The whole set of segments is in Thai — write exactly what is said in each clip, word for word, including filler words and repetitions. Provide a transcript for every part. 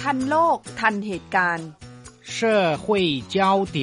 ทันโลกทันเหตุการณ์社会焦点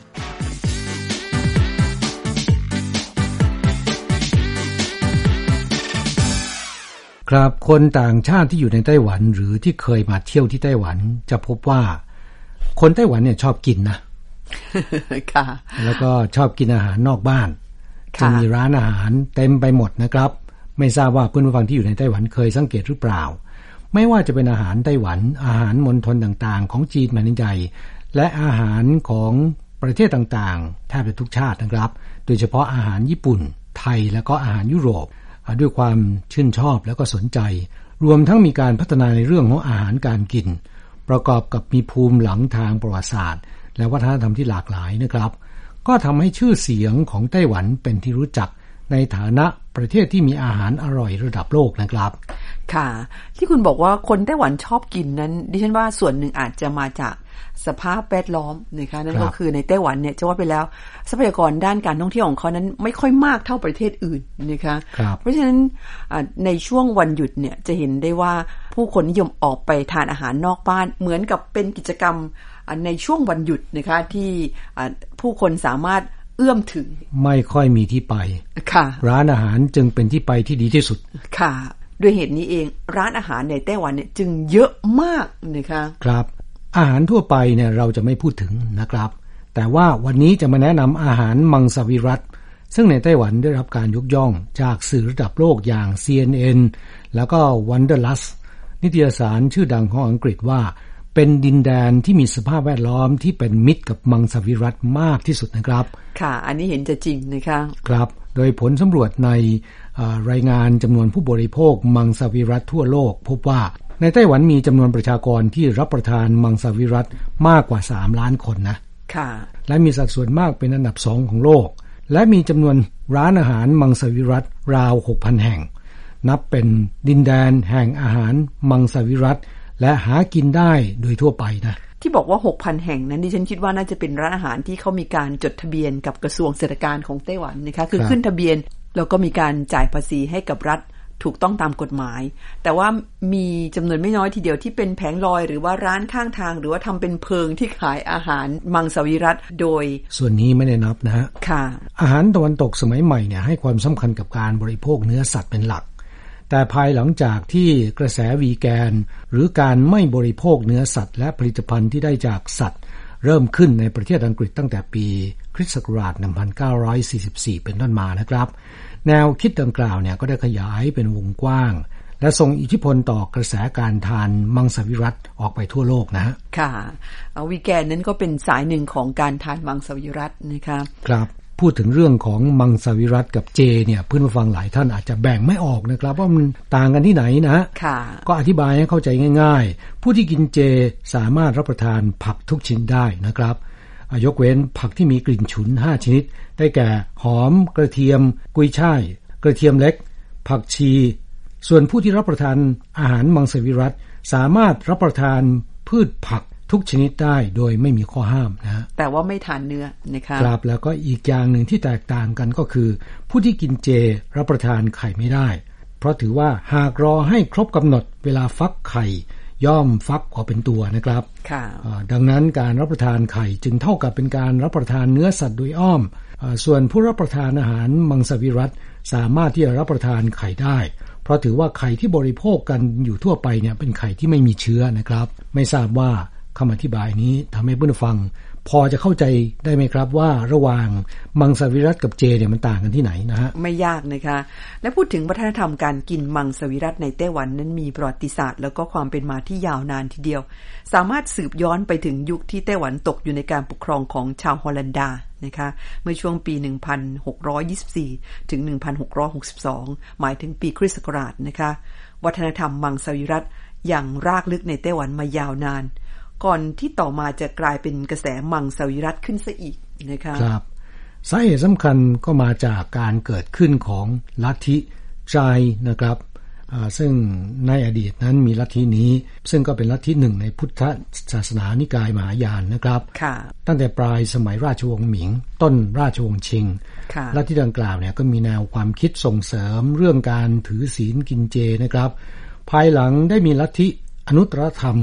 ครับคนต่างชาติที่อยู่ในไต้หวันหรือที่เคยมาเที่ยวที่ไต้หวันจะพบว่าคนไต้หวันเนี่ยชอบกินนะค่ะแล้วก็ชอบกินอาหารนอกบ้านจะมีร้านอาหารเต็มไปหมดนะครับไม่ทราบว่าเพื่อนผู้ฟังที่อยู่ในไต้หวันเคยสังเกตหรือเปล่าไม่ว่าจะเป็นอาหารไต้หวันอาหารมณฑลต่างๆของจีนแผ่นดินใหญ่และอาหารของประเทศต่างๆแทบจะทุกชาตินะครับโดยเฉพาะอาหารญี่ปุ่นไทยและก็อาหารยุโรปด้วยความชื่นชอบแล้วก็สนใจรวมทั้งมีการพัฒนาในเรื่องของอาหารการกินประกอบกับมีภูมิหลังทางประวัติศาสตร์และวัฒนธรรมที่หลากหลายนะครับก็ทำให้ชื่อเสียงของไต้หวันเป็นที่รู้จักในฐานะประเทศที่มีอาหารอร่อยระดับโลกนะครับค่ะที่คุณบอกว่าคนไต้หวันชอบกินนั้นดิฉันว่าส่วนหนึ่งอาจจะมาจากสภาพแวดล้อมนะคะนั่นก็คือในไต้หวันเนี่ยจะว่าไปแล้วทรัพยากรด้านการท่องเที่ยวของเขานั้นไม่ค่อยมากเท่าประเทศอื่นนะคะเพราะฉะนั้นในช่วงวันหยุดเนี่ยจะเห็นได้ว่าผู้คนนิยมออกไปทานอาหารนอกบ้านเหมือนกับเป็นกิจกรรมในช่วงวันหยุดนะคะที่ผู้คนสามารถเอื้อมถึงไม่ค่อยมีที่ไปค่ะร้านอาหารจึงเป็นที่ไปที่ดีที่สุดค่ะด้วยเหตุนี้เองร้านอาหารในไต้หวันเนี่ยจึงเยอะมากนะคะครับอาหารทั่วไปเนี่ยเราจะไม่พูดถึงนะครับแต่ว่าวันนี้จะมาแนะนำอาหารมังสวิรัติซึ่งในไต้หวันได้รับการยกย่องจากสื่อระดับโลกอย่าง ซี เอ็น เอ็น แล้วก็ Wanderlust นิตยสารชื่อดังของอังกฤษว่าเป็นดินแดนที่มีสภาพแวดล้อมที่เป็นมิตรกับมังสวิรัติมากที่สุดนะครับค่ะอันนี้เห็นจะจริงนะคะครับโดยผลสำรวจในรายงานจำนวนผู้บริโภคมังสวิรัติทั่วโลกพบว่าในไต้หวันมีจำนวนประชากรที่รับประทานมังสวิรัติมากกว่าสามล้านคนนะค่ะและมีสัดส่วนมากเป็นอันดับสองของโลกและมีจำนวนร้านอาหารมังสวิรัติราว หกพัน แห่งนับเป็นดินแดนแห่งอาหารมังสวิรัติและหากินได้โดยทั่วไปนะที่บอกว่า หกพัน แห่งนั้นดิฉันคิดว่าน่าจะเป็นร้านอาหารที่เขามีการจดทะเบียนกับกระทรวงเศรษฐกิจของไต้หวันนะคะคือขึ้นทะเบียนแล้วก็มีการจ่ายภาษีให้กับรัฐถูกต้องตามกฎหมายแต่ว่ามีจำนวนไม่น้อยทีเดียวที่เป็นแผงลอยหรือว่าร้านข้างทางหรือว่าทำเป็นเพิงที่ขายอาหารมังสวิรัติโดยส่วนนี้ไม่ได้นับนะฮะค่ะอาหารตะวันตกสมัยใหม่เนี่ยให้ความสำคัญกับการบริโภคเนื้อสัตว์เป็นหลักแต่ภายหลังจากที่กระแสวีแกนหรือการไม่บริโภคเนื้อสัตว์และผลิตภัณฑ์ที่ได้จากสัตว์เริ่มขึ้นในประเทศอังกฤษตั้งแต่ปีคริสต์ศักราชหนึ่งพันเก้าร้อยสี่สิบสี่เป็นต้นมานะครับแนวคิดดังกล่าวเนี่ยก็ได้ขยายเป็นวงกว้างและส่งอิทธิพลต่อกระแสการทานมังสวิรัติออกไปทั่วโลกนะค่ะวีแกนนั้นก็เป็นสายหนึ่งของการทานมังสวิรัตินะคะครับพูดถึงเรื่องของมังสวิรัติกับเจเนี่ยเพื่อนผู้ฟังหลายท่านอาจจะแบ่งไม่ออกนะครับว่ามันต่างกันที่ไหนนะค่ะก็อธิบายให้เข้าใจง่ายๆผู้ที่กินเจสามารถรับประทานผักทุกชนิดได้นะครับยกเว้นผักที่มีกลิ่นฉุนห้าชนิดได้แก่หอมกระเทียมกุยช่ายกระเทียมเล็กผักชีส่วนผู้ที่รับประทานอาหารมังสวิรัติสามารถรับประทานพืชผักทุกชนิดได้โดยไม่มีข้อห้ามนะแต่ว่าไม่ทานเนื้อนะคะครับแล้วก็อีกอย่างหนึ่งที่แตกต่างกันก็คือผู้ที่กินเจรับประทานไข่ไม่ได้เพราะถือว่าหากรอให้ครบกำหนดเวลาฟักไข่ย่อมฟักออกเป็นตัวนะครับค่ะดังนั้นการรับประทานไข่จึงเท่ากับเป็นการรับประทานเนื้อสัตว์โดยอ้อมส่วนผู้รับประทานอาหารมังสวิรัติสามารถที่จะรับประทานไข่ได้เพราะถือว่าไข่ที่บริโภคกันอยู่ทั่วไปเนี่ยเป็นไข่ที่ไม่มีเชื้อนะครับไม่ทราบว่าคำอธิบายนี้ทำให้ผู้ฟังพอจะเข้าใจได้ไหมครับว่าระหว่างมังสวิรัติกับเจเนี่ยมันต่างกันที่ไหนนะฮะไม่ยากนะคะและพูดถึงวัฒนธรรมการกินมังสวิรัติในไต้หวันนั้นมีประวัติศาสตร์แล้วก็ความเป็นมาที่ยาวนานทีเดียวสามารถสืบย้อนไปถึงยุคที่ไต้หวันตกอยู่ในการปกครองของชาวฮอลันดานะคะเมื่อช่วงปีหนึ่งพันหกร้อยยี่สิบสี่ถึงหนึ่งพันหกร้อยหกสิบสองหมายถึงปีคริสต์ศักราชนะคะวัฒนธรรมมังสวิรัติอย่างรากลึกในไต้หวันมายาวนานก่อนที่ต่อมาจะกลายเป็นกระแสมังสวิรัติขึ้นซะอีกนะคะครับสาเหตุสำคัญก็มาจากการเกิดขึ้นของลัทธิใจนะครับซึ่งในอดีตนั้นมีลัทธินี้ซึ่งก็เป็นลัทธิหนึ่งในพุทธศาสนานิกายมหายานนะครับตั้งแต่ปลายสมัยราชวงศ์หมิงต้นราชวงศ์ชิงลัทธิดังกล่าวเนี่ยก็มีแนวความคิดส่งเสริมเรื่องการถือศีลกินเจนะครับภายหลังได้มีลัทธิอนุตตรธรรม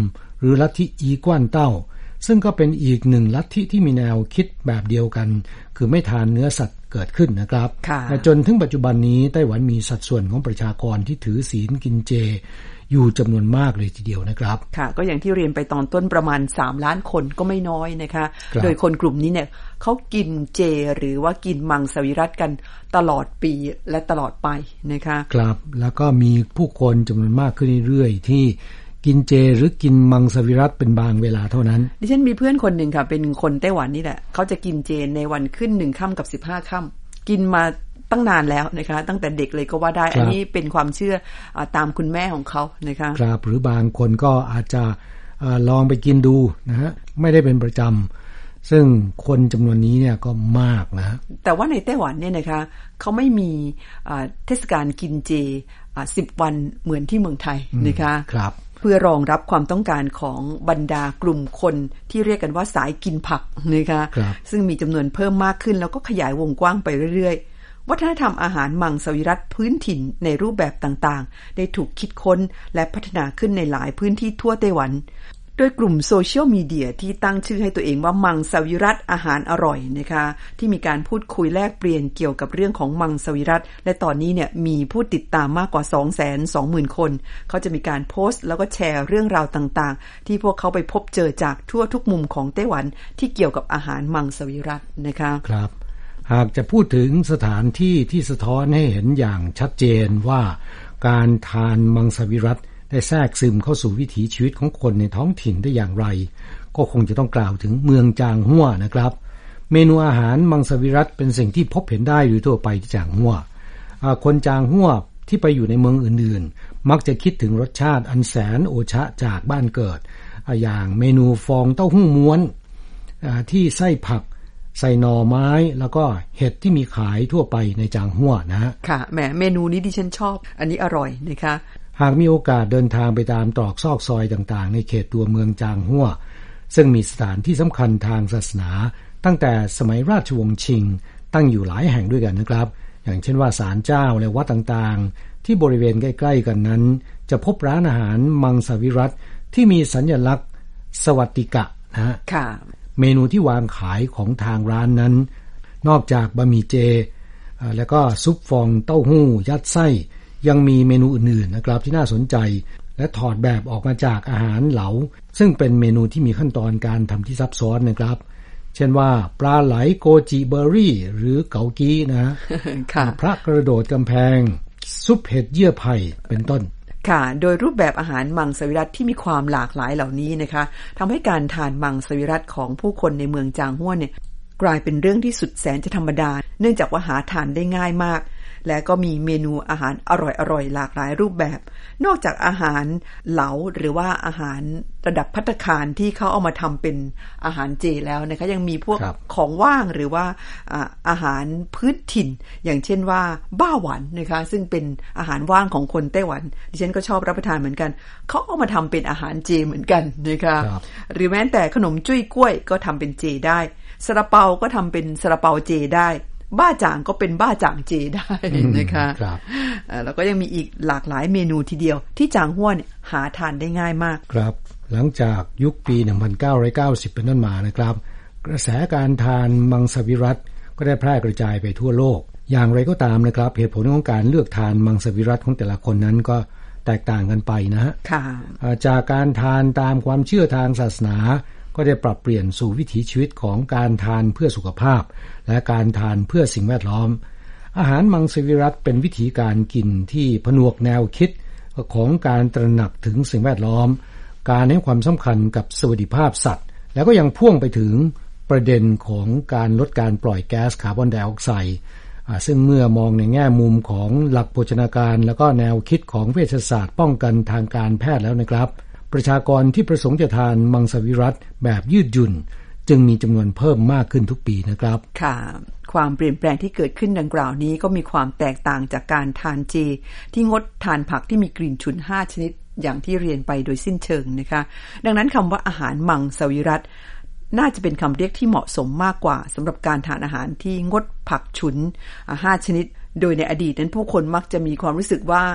หรือลัทธิอีกวนเต้าซึ่งก็เป็นอีกหนึ่งลัทธิที่มีแนวคิดแบบเดียวกันคือไม่ทานเนื้อสัตว์เกิดขึ้นนะครับแต่จนถึงปัจจุบันนี้ไต้หวันมีสัดส่วนของประชากรที่ถือศีลกินเจอยู่จำนวนมากเลยทีเดียวนะครับค่ะก็อย่างที่เรียนไปตอนต้นประมาณสามล้านคนก็ไม่น้อยนะคะโดยคนกลุ่มนี้เนี่ยเขากินเจหรือว่ากินมังสวิรัติกันตลอดปีและตลอดไปนะคะครับแล้วก็มีผู้คนจำนวนมากขึ้นเรื่อยๆที่กินเจหรือกินมังสวิรัติเป็นบางเวลาเท่านั้นดิฉันมีเพื่อนคนหนึ่งค่ะเป็นคนไต้หวันนี่แหละเขาจะกินเจในวันขึ้นหนึ่งค่ำกับสิบห้าค่ำกินมาตั้งนานแล้วนะคะตั้งแต่เด็กเลยก็ว่าได้อันนี้เป็นความเชื่อตามคุณแม่ของเขานะคะครับหรือบางคนก็อาจจะลองไปกินดูนะฮะไม่ได้เป็นประจำซึ่งคนจำนวนนี้เนี่ยก็มากนะแต่ว่าในไต้หวันเนี่ยนะคะเขาไม่มีเทศกาลกินเจสิบวันเหมือนที่เมืองไทยนะคะครับเพื่อรองรับความต้องการของบรรดากลุ่มคนที่เรียกกันว่าสายกินผักนะคะซึ่งมีจำนวนเพิ่มมากขึ้นแล้วก็ขยายวงกว้างไปเรื่อยๆวัฒนธรรมอาหารมังสวิรัติพื้นถิ่นในรูปแบบต่างๆได้ถูกคิดค้นและพัฒนาขึ้นในหลายพื้นที่ทั่วไต้หวันโดยกลุ่มโซเชียลมีเดียที่ตั้งชื่อให้ตัวเองว่ามังสวิรัติอาหารอร่อยนะคะที่มีการพูดคุยแลกเปลี่ยนเกี่ยวกับเรื่องของมังสวิรัติและตอนนี้เนี่ยมีผู้ติดตามมากกว่า สองแสนสองหมื่น คนเขาจะมีการโพสต์แล้วก็แชร์เรื่องราวต่างๆที่พวกเขาไปพบเจอจากทั่วทุกมุมของไต้หวันที่เกี่ยวกับอาหารมังสวิรัตินะคะครับหากจะพูดถึงสถานที่ที่สะท้อนให้เห็นอย่างชัดเจนว่าการทานมังสวิรัติได้แทรกซึมเข้าสู่วิถีชีวิตของคนในท้องถิ่นได้อย่างไรก็คงจะต้องกล่าวถึงเมืองจางฮั่วนะครับเมนูอาหารมังสวิรัติเป็นสิ่งที่พบเห็นได้โดยทั่วไปที่จางฮั่วคนจางฮั่วที่ไปอยู่ในเมืองอื่นๆมักจะคิดถึงรสชาติอันแสนโอชะจากบ้านเกิดอย่างเมนูฟองเต้าหู้ม้วนที่ไส้ผักใส่หน่อไม้แล้วก็เห็ดที่มีขายทั่วไปในจางฮั่วนะฮะค่ะแหมเมนูนี้ดิฉันชอบอันนี้อร่อยนะคะหากมีโอกาสเดินทางไปตามตรอกซอกซอยต่างๆในเขตตัวเมืองจางฮั่วซึ่งมีสถานที่สำคัญทางศาสนาตั้งแต่สมัยราชวงศ์ชิงตั้งอยู่หลายแห่งด้วยกันนะครับอย่างเช่นว่าศาลเจ้าและวัดต่างๆที่บริเวณใกล้ๆกันนั้นจะพบร้านอาหารมังสวิรัติที่มีสัญลักษณ์สวัสดิกะนะฮะเมนูที่วางขายของทางร้านนั้นนอกจากบะหมี่เจแล้วก็ซุปฟองเต้าหู้ยัดไส้ยังมีเมนูอื่นๆนะครับที่น่าสนใจและถอดแบบออกมาจากอาหารเหลาซึ่งเป็นเมนูที่มีขั้นตอนการทำที่ซับซ้อนนะครับเช่นว่าปลาไหลโกจิเบอร์รี่หรือเกากีนะ พระกระโดดกำแพงซุปเห็ดเยื่อไผ่เป็นต้นค่ะโดยรูปแบบอาหารมังสวิรัติที่มีความหลากหลายเหล่านี้นะคะทำให้การทานมังสวิรัติของผู้คนในเมืองจางฮั่วเนี่ยกลายเป็นเรื่องที่สุดแสนจะธรรมดาเนื่องจากว่าหาทานได้ง่ายมากและก็มีเมนูอาหารอร่อยๆหลากหลายรูปแบบนอกจากอาหารเหลาหรือว่าอาหารระดับภัตตาคารที่เขาเอามาทำเป็นอาหารเจแล้วนะคะยังมีพวกของว่างหรือว่าอาหารพื้นถิ่นอย่างเช่นว่าบ้าหวันนะคะซึ่งเป็นอาหารว่างของคนไต้หวันดิฉันก็ชอบรับประทานเหมือนกันเขาเอามาทำเป็นอาหารเจเหมือนกันนะคะหรือแม้แต่ขนมจุ้ยกล้วยก็ทำเป็นเจได้ซาลาเปาก็ทำเป็นซาลาเปาเจได้บ้าจ่างก็เป็นบ้าจ่างเจได้นะคะแล้วก็ยังมีอีกหลากหลายเมนูทีเดียวที่จางฮั่วเนี่ยหาทานได้ง่ายมากครับหลังจากยุคปีหนึ่งพันเก้าร้อยเก้าสิบเป็นต้นมานะครับกระแสการทานมังสวิรัติก็ได้แพร่กระจายไปทั่วโลกอย่างไรก็ตามนะครับเหตุผลของการเลือกทานมังสวิรัติของแต่ละคนนั้นก็แตกต่างกันไปนะฮะจากการทานตามความเชื่อทางศาสนาก็ได้ปรับเปลี่ยนสู่วิถีชีวิตของการทานเพื่อสุขภาพและการทานเพื่อสิ่งแวดล้อมอาหารมังสวิรัติเป็นวิธีการกินที่ผนวกแนวคิดของการตระหนักถึงสิ่งแวดล้อมการให้ความสำคัญกับสวัสดิภาพสัตว์แล้วก็ยังพ่วงไปถึงประเด็นของการลดการปล่อยแก๊สคาร์บอนไดออกไซด์ซึ่งเมื่อมองในแง่มุมของหลักโภชนาการแล้วก็แนวคิดของเวชศาสตร์ป้องกันทางการแพทย์แล้วนะครับประชากรที่ประสงค์จะทานมังสวิรัติแบบยืดหยุ่นจึงมีจำนวนเพิ่มมากขึ้นทุกปีนะครับค่ะความเปลี่ยนแปลงที่เกิดขึ้นดังกล่าวนี้ก็มีความแตกต่างจากการทานเจที่งดทานผักที่มีกลิ่นฉุนห้าชนิดอย่างที่เรียนไปโดยสิ้นเชิงนะคะดังนั้นคำว่าอาหารมังสวิรัติน่าจะเป็นคำเรียกที่เหมาะสมมากกว่าสำหรับการทานอาหารที่งดผักฉุนห้าชนิดโดยในอดีตนั้นผู้คนมักจะมีความรู้สึกว่า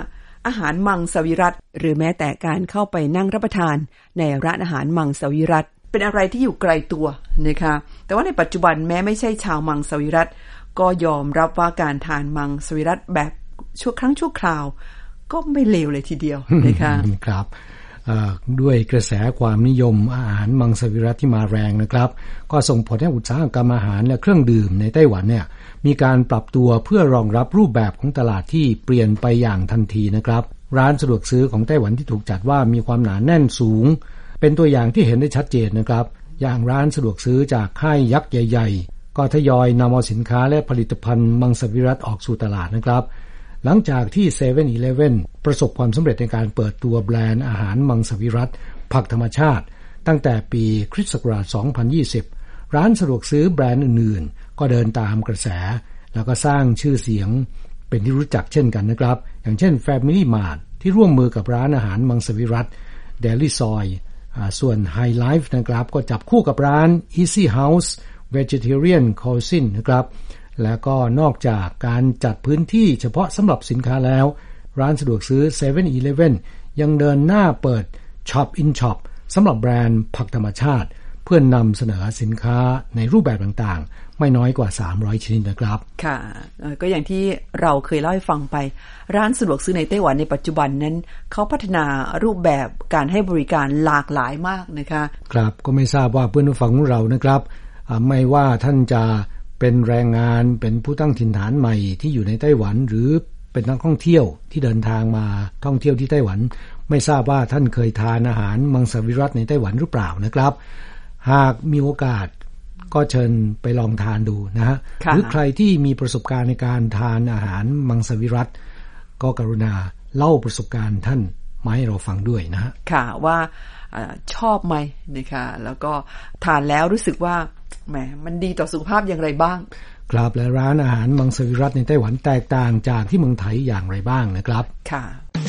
อาหารมังสวิรัติหรือแม้แต่การเข้าไปนั่งรับประทานในร้านอาหารมังสวิรัติเป็นอะไรที่อยู่ไกลตัวนะคะแต่ว่าในปัจจุบันแม้ไม่ใช่ชาวมังสวิรัติก็ยอมรับว่าการทานมังสวิรัติแบบชั่วครั้งชั่วคราวก็ไม่เลวเลยทีเดียวนะคะครับด้วยกระแสความนิยมอาหารมังสวิรัติที่มาแรงนะครับก็ส่งผลให้อุตสาหกรรมอาหารและเครื่องดื่มในไต้หวันเนี่ยมีการปรับตัวเพื่อรองรับรูปแบบของตลาดที่เปลี่ยนไปอย่างทันทีนะครับร้านสะดวกซื้อของไต้หวันที่ถูกจัดว่ามีความหนาแน่นสูงเป็นตัวอย่างที่เห็นได้ชัดเจนนะครับอย่างร้านสะดวกซื้อจากค่ายยักษ์ใหญ่ๆก็ทยอยนำเอาสินค้าและผลิตภัณฑ์มังสวิรัติออกสู่ตลาดนะครับหลังจากที่ เซเว่น อีเลฟเว่น ประสบความสำเร็จในการเปิดตัวแบรนด์อาหารมังสวิรัติผักธรรมชาติตั้งแต่ปีคริสต์ศักราชสองพันยี่สิบร้านสะดวกซื้อแบรนด์อื่นๆก็เดินตามกระแสแล้วก็สร้างชื่อเสียงเป็นที่รู้จักเช่นกันนะครับอย่างเช่น Family Mart ที่ร่วมมือกับร้านอาหารมังสวิรัติ Deli Soy ส่วน High Life นะครับก็จับคู่กับร้าน Easy House Vegetarian Cuisine นะครับแล้วก็นอกจากการจัดพื้นที่เฉพาะสำหรับสินค้าแล้วร้านสะดวกซื้อ เซเว่น อีเลฟเว่น ยังเดินหน้าเปิด Shop in Shop สำหรับแบรนด์ผักธรรมชาติเพื่อนนำเสนอสินค้าในรูปแบบต่างๆไม่น้อยกว่าสามร้อยชนิดนะครับค่ะก็อย่างที่เราเคยเล่าให้ฟังไปร้านสะดวกซื้อในไต้หวันในปัจจุบันนั้นเขาพัฒนารูปแบบการให้บริการหลากหลายมากนะคะครับก็ไม่ทราบว่าเพื่อนผู้ฟังของเรานะครับไม่ว่าท่านจะเป็นแรงงานเป็นผู้ตั้งถิ่นฐานใหม่ที่อยู่ในไต้หวันหรือเป็นนักท่องเที่ยวที่เดินทางมาท่องเที่ยวที่ไต้หวันไม่ทราบว่าท่านเคยทานอาหารมังสวิรัติในไต้หวันหรือเปล่านะครับหากมีโอกาสก็เชิญไปลองทานดูนะฮะหรือใครที่มีประสบการณ์ในการทานอาหารมังสวิรัติก็กรุณาเล่าประสบการณ์ท่านมาให้เราฟังด้วยนะฮะค่ะว่าชอบไหมนะคะแล้วก็ทานแล้วรู้สึกว่าแหมมันดีต่อสุขภาพอย่างไรบ้างครับและร้านอาหารมังสวิรัติในไต้หวันแตกต่างจากที่เมืองไทยอย่างไรบ้างนะครับค่ะ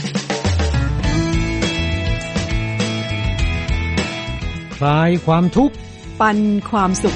คลายความทุกข์ปันความสุข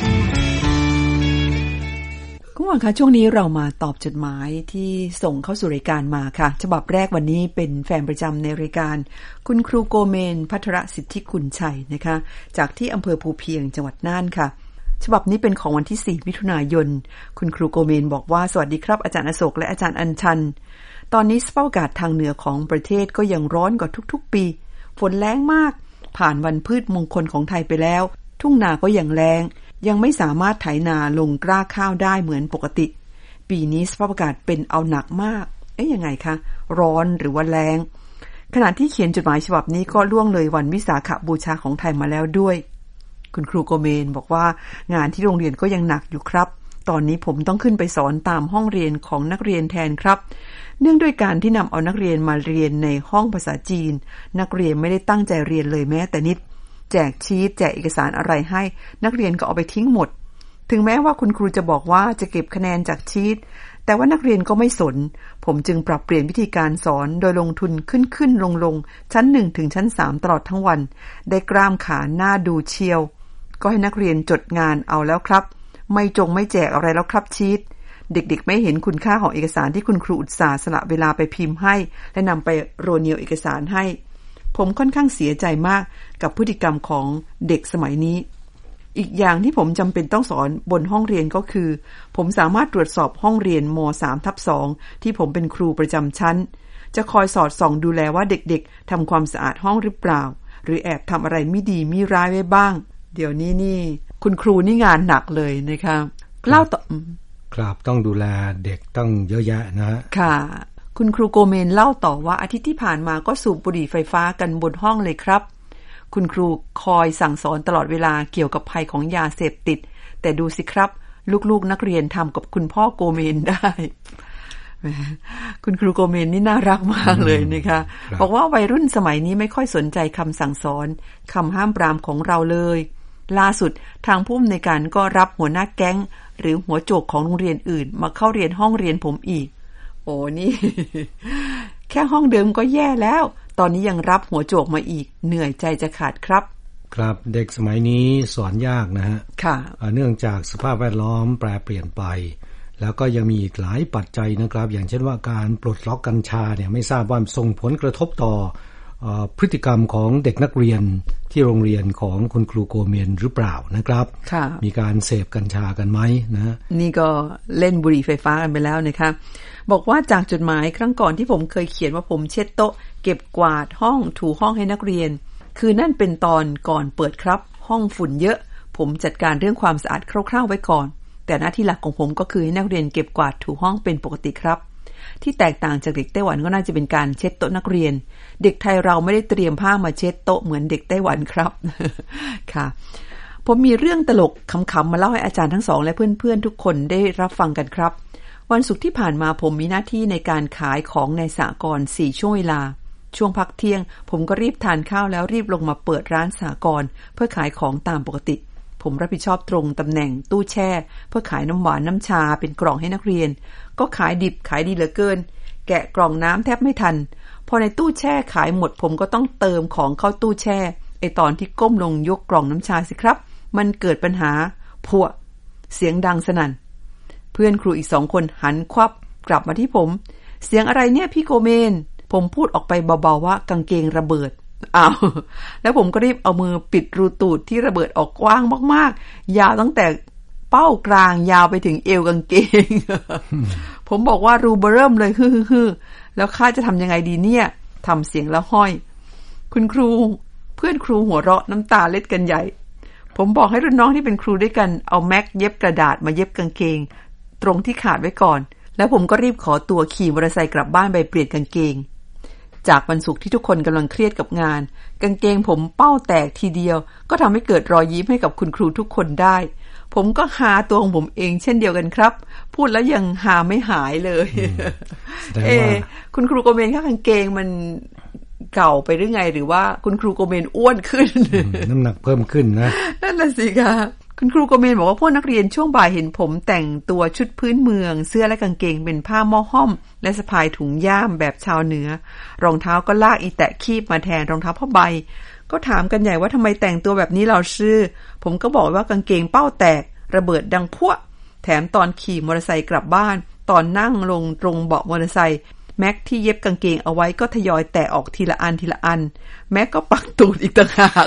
คุณผู้ฟังคะช่วงนี้เรามาตอบจดหมายที่ส่งเข้าสู่รายการมาค่ะฉบับแรกวันนี้เป็นแฟนประจำในรายการคุณครูโกเมนภัทรสิทธิคุณชัยนะคะจากที่อำเภอภูเพียงจังหวัดน่านค่ะฉบับนี้เป็นของวันที่สี่มิถุนายนคุณครูโกเมนบอกว่าสวัสดีครับอาจารย์อโศกและอาจารย์อัญชันตอนนี้สภาพอากาศทางเหนือของประเทศก็ยังร้อนกว่าทุกๆปีฝนแล้งมากผ่านวันพืชมงคลของไทยไปแล้วทุ่งนาก็ยังแล้งยังไม่สามารถไถนาลงกล้าข้าวได้เหมือนปกติปีนี้สภาพอากาศเป็นเอาหนักมากเอ๊ะยังไงคะร้อนหรือว่าแล้งขณะที่เขียนจดหมายฉบับนี้ก็ล่วงเลยวันวิสาขบูชาของไทยมาแล้วด้วยคุณครูโกเมนบอกว่างานที่โรงเรียนก็ยังหนักอยู่ครับตอนนี้ผมต้องขึ้นไปสอนตามห้องเรียนของนักเรียนแทนครับเนื่องด้วยการที่นำเอานักเรียนมาเรียนในห้องภาษาจีนนักเรียนไม่ได้ตั้งใจเรียนเลยแม้แต่นิดแจกชีทแจกเอกสารอะไรให้นักเรียนก็เอาไปทิ้งหมดถึงแม้ว่าคุณครูจะบอกว่าจะเก็บคะแนนจากชีทแต่ว่านักเรียนก็ไม่สนผมจึงปรับเปลี่ยนวิธีการสอนโดยลงทุนขึ้นขึ้นลงลงชั้นหนึ่งถึงชั้นสามตลอดทั้งวันได้กล้ามขาหน้าดูเชียวก็ให้นักเรียนจดงานเอาแล้วครับไม่จงไม่แจกอะไรแล้วครับชีทเด็กๆไม่เห็นคุณค่าของเอกสารที่คุณครูอุตส่าห์สละเวลาไปพิมพ์ให้และนำไปโรเนียลเอกสารให้ผมค่อนข้างเสียใจมากกับพฤติกรรมของเด็กสมัยนี้อีกอย่างที่ผมจำเป็นต้องสอนบนห้องเรียนก็คือผมสามารถตรวจสอบห้องเรียนม สามทับสอง ที่ผมเป็นครูประจำชั้นจะคอยสอดส่องดูแลว่าเด็กๆทำความสะอาดห้องหรือเปล่าหรือแอบทำอะไรไม่ดีมิร้ายไว้บ้างเดี๋ยวนี้นี่คุณครูนี่งานหนักเลยนะคะเล่าต่อครับต้องดูแลเด็กต้องเยอะแยะนะค่ะคุณครูโกเมนเล่าต่อว่าอาทิตย์ที่ผ่านมาก็สูบบุหรี่ไฟฟ้ากันบนห้องเลยครับคุณครูคอยสั่งสอนตลอดเวลาเกี่ยวกับภัยของยาเสพติดแต่ดูสิครับลูกๆนักเรียนทำกับคุณพ่อโกเมนได้คุณครูโกเมนนี่น่ารักมากเลยนะคะบอกว่าวัยรุ่นสมัยนี้ไม่ค่อยสนใจคำสั่งสอนคำห้ามปรามของเราเลยล่าสุดทางผู้อำนวยการก็รับหัวหน้าแก๊งหรือหัวโจกของโรงเรียนอื่นมาเข้าเรียนห้องเรียนผมอีกโอ้นี่ แค่ห้องเดิมก็แย่แล้วตอนนี้ยังรับหัวโจกมาอีกเหนื่อยใจจะขาดครับครับเด็กสมัยนี้สอนยากนะฮะค่ะเนื่องจากสภาพแวดล้อมแปรเปลี่ยนไปแล้วก็ยังมีอีกหลายปัจจัยนะครับอย่างเช่นว่าการปลดล็อกกัญชาเนี่ยไม่ทราบว่าส่งผลกระทบต่อพฤติกรรมของเด็กนักเรียนที่โรงเรียนของคุณครูโกเมนหรือเปล่านะครับมีการเสพกัญชากันไหมนะนี่ก็เล่นบุหรี่ไฟฟ้ากันไปแล้วนะคะบอกว่าจากจดหมายครั้งก่อนที่ผมเคยเขียนว่าผมเช็ดโต๊ะเก็บกวาดห้องถูห้องให้นักเรียนคือนั่นเป็นตอนก่อนเปิดครับห้องฝุ่นเยอะผมจัดการเรื่องความสะอาดคร่าวๆไว้ก่อนแต่หน้าที่หลักของผมก็คือให้นักเรียนเก็บกวาดถูห้องเป็นปกติครับที่แตกต่างจากเด็กไต้หวันก็น่าจะเป็นการเช็ดโต๊ะนักเรียนเด็กไทยเราไม่ได้เตรียมผ้ามาเช็ดโต๊ะเหมือนเด็กไต้หวันครับ ค่ะผมมีเรื่องตลกขำๆมาเล่าให้อาจารย์ทั้งสองและเพื่อนๆทุกคนได้รับฟังกันครับวันศุกร์ที่ผ่านมาผมมีหน้าที่ในการขายของในสหกรณ์สี่ช่วงเวลาช่วงพักเที่ยงผมก็รีบทานข้าวแล้วรีบลงมาเปิดร้านสหกรณ์เพื่อขายของตามปกติผมรับผิดชอบตรงตำแหน่งตู้แช่เพื่อขายน้ำหวานน้ำชาเป็นกล่องให้นักเรียนก็ขายดิบขายดีเหลือเกินแกะกล่องน้ำแทบไม่ทันพอในตู้แช่ขายหมดผมก็ต้องเติมของเข้าตู้แช่ไอตอนที่ก้มลงยกกล่องน้ำชาสิครับมันเกิดปัญหาพัวเสียงดังสนั่นเพื่อนครูอีกสองคนหันควับกลับมาที่ผมเสียงอะไรเนี่ยพี่โกเมนผมพูดออกไปเบาๆว่ากางเกงระเบิดอ้าวแล้วผมก็รีบเอามือปิดรูตูดที่ระเบิดออกกว้างมากๆยาวตั้งแต่เป้ากลางยาวไปถึงเอวกางเกง ผมบอกว่ารูเบอร์เริ่มเลยฮึ่ๆๆแล้วข้าจะทำยังไงดีเนี่ยทำเสียงแล้วห้อยคุณครูเพื่อนครูหัวเราะน้ำตาเล็ดกันใหญ่ผมบอกให้รุ่นน้องที่เป็นครูด้วยกันเอาแม็กเย็บกระดาษมาเย็บกางเกงตรงที่ขาดไว้ก่อนแล้วผมก็รีบขอตัวขี่มอเตอร์ไซค์กลับบ้านไปเปลี่ยนกางเกงจากวันศุกร์ที่ทุกคนกำลังเครียดกับงานกางเกงผมเป้าแตกทีเดียวก็ทำให้เกิดรอยยิ้มให้กับคุณครูทุกคนได้ผมก็หาตัวของผมเองเช่นเดียวกันครับพูดแล้วยังหาไม่หายเลยเอคุณครูโกเมนค่ะกางเกงมันเก่าไปหรือไงหรือว่าคุณครูโกเมนอ้วนขึ้นน้ำหนักเพิ่มขึ้นนะนั่นน่ะสิค่ะคุณครูโกเมนบอกว่าพวกนักเรียนช่วงบ่ายเห็นผมแต่งตัวชุดพื้นเมืองเสื้อและกางเกงเป็นผ้าหม้อห้อมและสะพายถุงย่ามแบบชาวเหนือรองเท้าก็ลากอีแตะคีบมาแทนรองเท้าผ้าใบก็ถามกันใหญ่ว่าทำไมแต่งตัวแบบนี้เราชื่อผมก็บอกว่ากางเกงเป้าแตกระเบิดดังพั่วแถมตอนขี่มอเตอร์ไซค์กลับบ้านตอนนั่งลงตรงเบาะมอเตอร์ไซค์แม็กที่เย็บกางเกงเอาไว้ก็ทยอยแตะออกทีละอันทีละอันแม็กก็ปักตูดอีกต่างหาก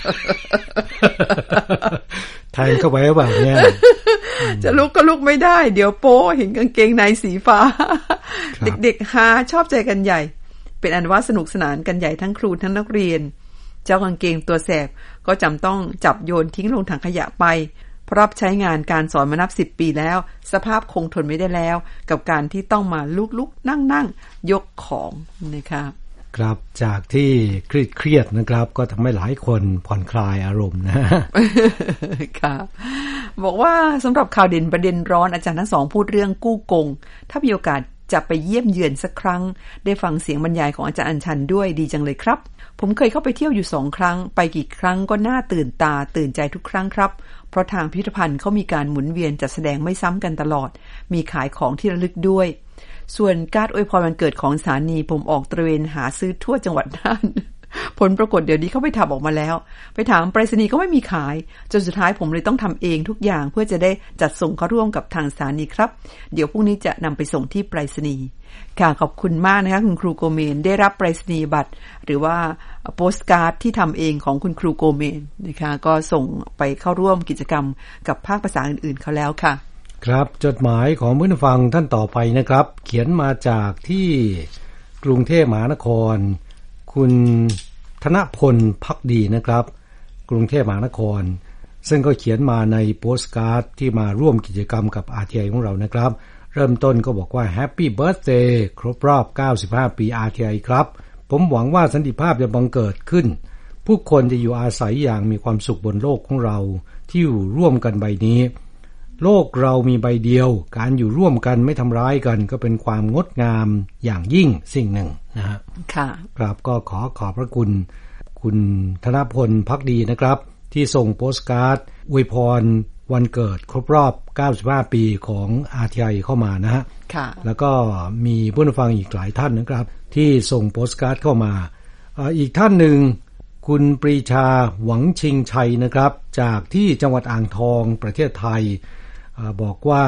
แทงเข้าไปหรือเปล่าเนี่ยจะลุกก็ลุกไม่ได้เดี๋ยวโป้เห็นกางเกงในสีฟ้าเด็กๆฮาชอบใจกันใหญ่เป็นอันว่าสนุกสนานกันใหญ่ทั้งครูทั้งนักเรียนเจ้ากางเกงตัวแสบก็จำต้องจับโยนทิ้งลงถังขยะไปเพราะรับใช้งานการสอนมานับสิบปีแล้วสภาพคงทนไม่ได้แล้วกับการที่ต้องมาลุกๆนั่งๆยกของนะคะครับจากที่เครียดๆนะครับก็ทำให้หลายคนผ่อนคลายอารมณ์นะค่ะบอกว่าสำหรับข่าวเด่นประเด็นร้อนอาจารย์ทั้งสองพูดเรื่องกู้กงถ้ามีโอกาสจะไปเยี่ยมเยือนสักครั้งได้ฟังเสียงบรรยายของอาจารย์อัญชันด้วยดีจังเลยครับผมเคยเข้าไปเที่ยวอยู่สองครั้งไปกี่ครั้งก็น่าตื่นตาตื่นใจทุกครั้งครับเพราะทางพิพิธภัณฑ์เขามีการหมุนเวียนจัดแสดงไม่ซ้ำกันตลอดมีขายของที่ระลึกด้วยส่วนการ์ดอวยพรวันเกิดของสถานีผมออกตระเวนหาซื้อทั่วจังหวัดน่านผลปรากฏเดี๋ยวนี้เขาไปทำออกมาแล้วไปถามไปรษณีย์ก็ไม่มีขายจนสุดท้ายผมเลยต้องทำเองทุกอย่างเพื่อจะได้จัดส่งเข้าร่วมกับทางสถานีครับเดี๋ยวพรุ่งนี้จะนำไปส่งที่ไปรษณีย์ค่ะขอบคุณมากนะคะคุณครูโกเมนได้รับไปรษณียบัตรหรือว่าโปสการ์ดที่ทำเองของคุณครูโกเมนนะคะก็ส่งไปเข้าร่วมกิจกรรมกับภาคภาษาอื่นๆเขาแล้วค่ะครับจดหมายของผู้ฟังท่านต่อไปนะครับเขียนมาจากที่กรุงเทพมหานครคุณธนพลภักดีนะครับกรุงเทพมหานครซึ่งก็เขียนมาในโปสการ์ดที่มาร่วมกิจกรรมกับ อาร์ ที ไอ ของเรานะครับเริ่มต้นก็บอกว่า Happy Birthday ครบรอบเก้าสิบห้าปี อาร์ ที ไอ ครับผมหวังว่าสันติภาพจะบังเกิดขึ้นผู้คนจะอยู่อาศัยอย่างมีความสุขบนโลกของเราที่อยู่ร่วมกันใบนี้โลกเรามีใบเดียวการอยู่ร่วมกันไม่ทำร้ายกันก็เป็นความงดงามอย่างยิ่งสิ่งหนึ่งนะฮะค่ะครับก็ขอขอบพระคุณคุณธนพลภักดีนะครับที่ส่งโปสการ์ดอวยพรวันเกิดครบรอบเก้าสิบห้าปีของ อาร์ ที ไอ เข้ามานะฮะค่ะแล้วก็มีผู้ฟังอีกหลายท่านนะครับที่ส่งโปสการ์ดเข้ามาอีกท่านหนึ่งคุณปรีชาหวังชิงชัยนะครับจากที่จังหวัดอ่างทองประเทศไทยบอกว่า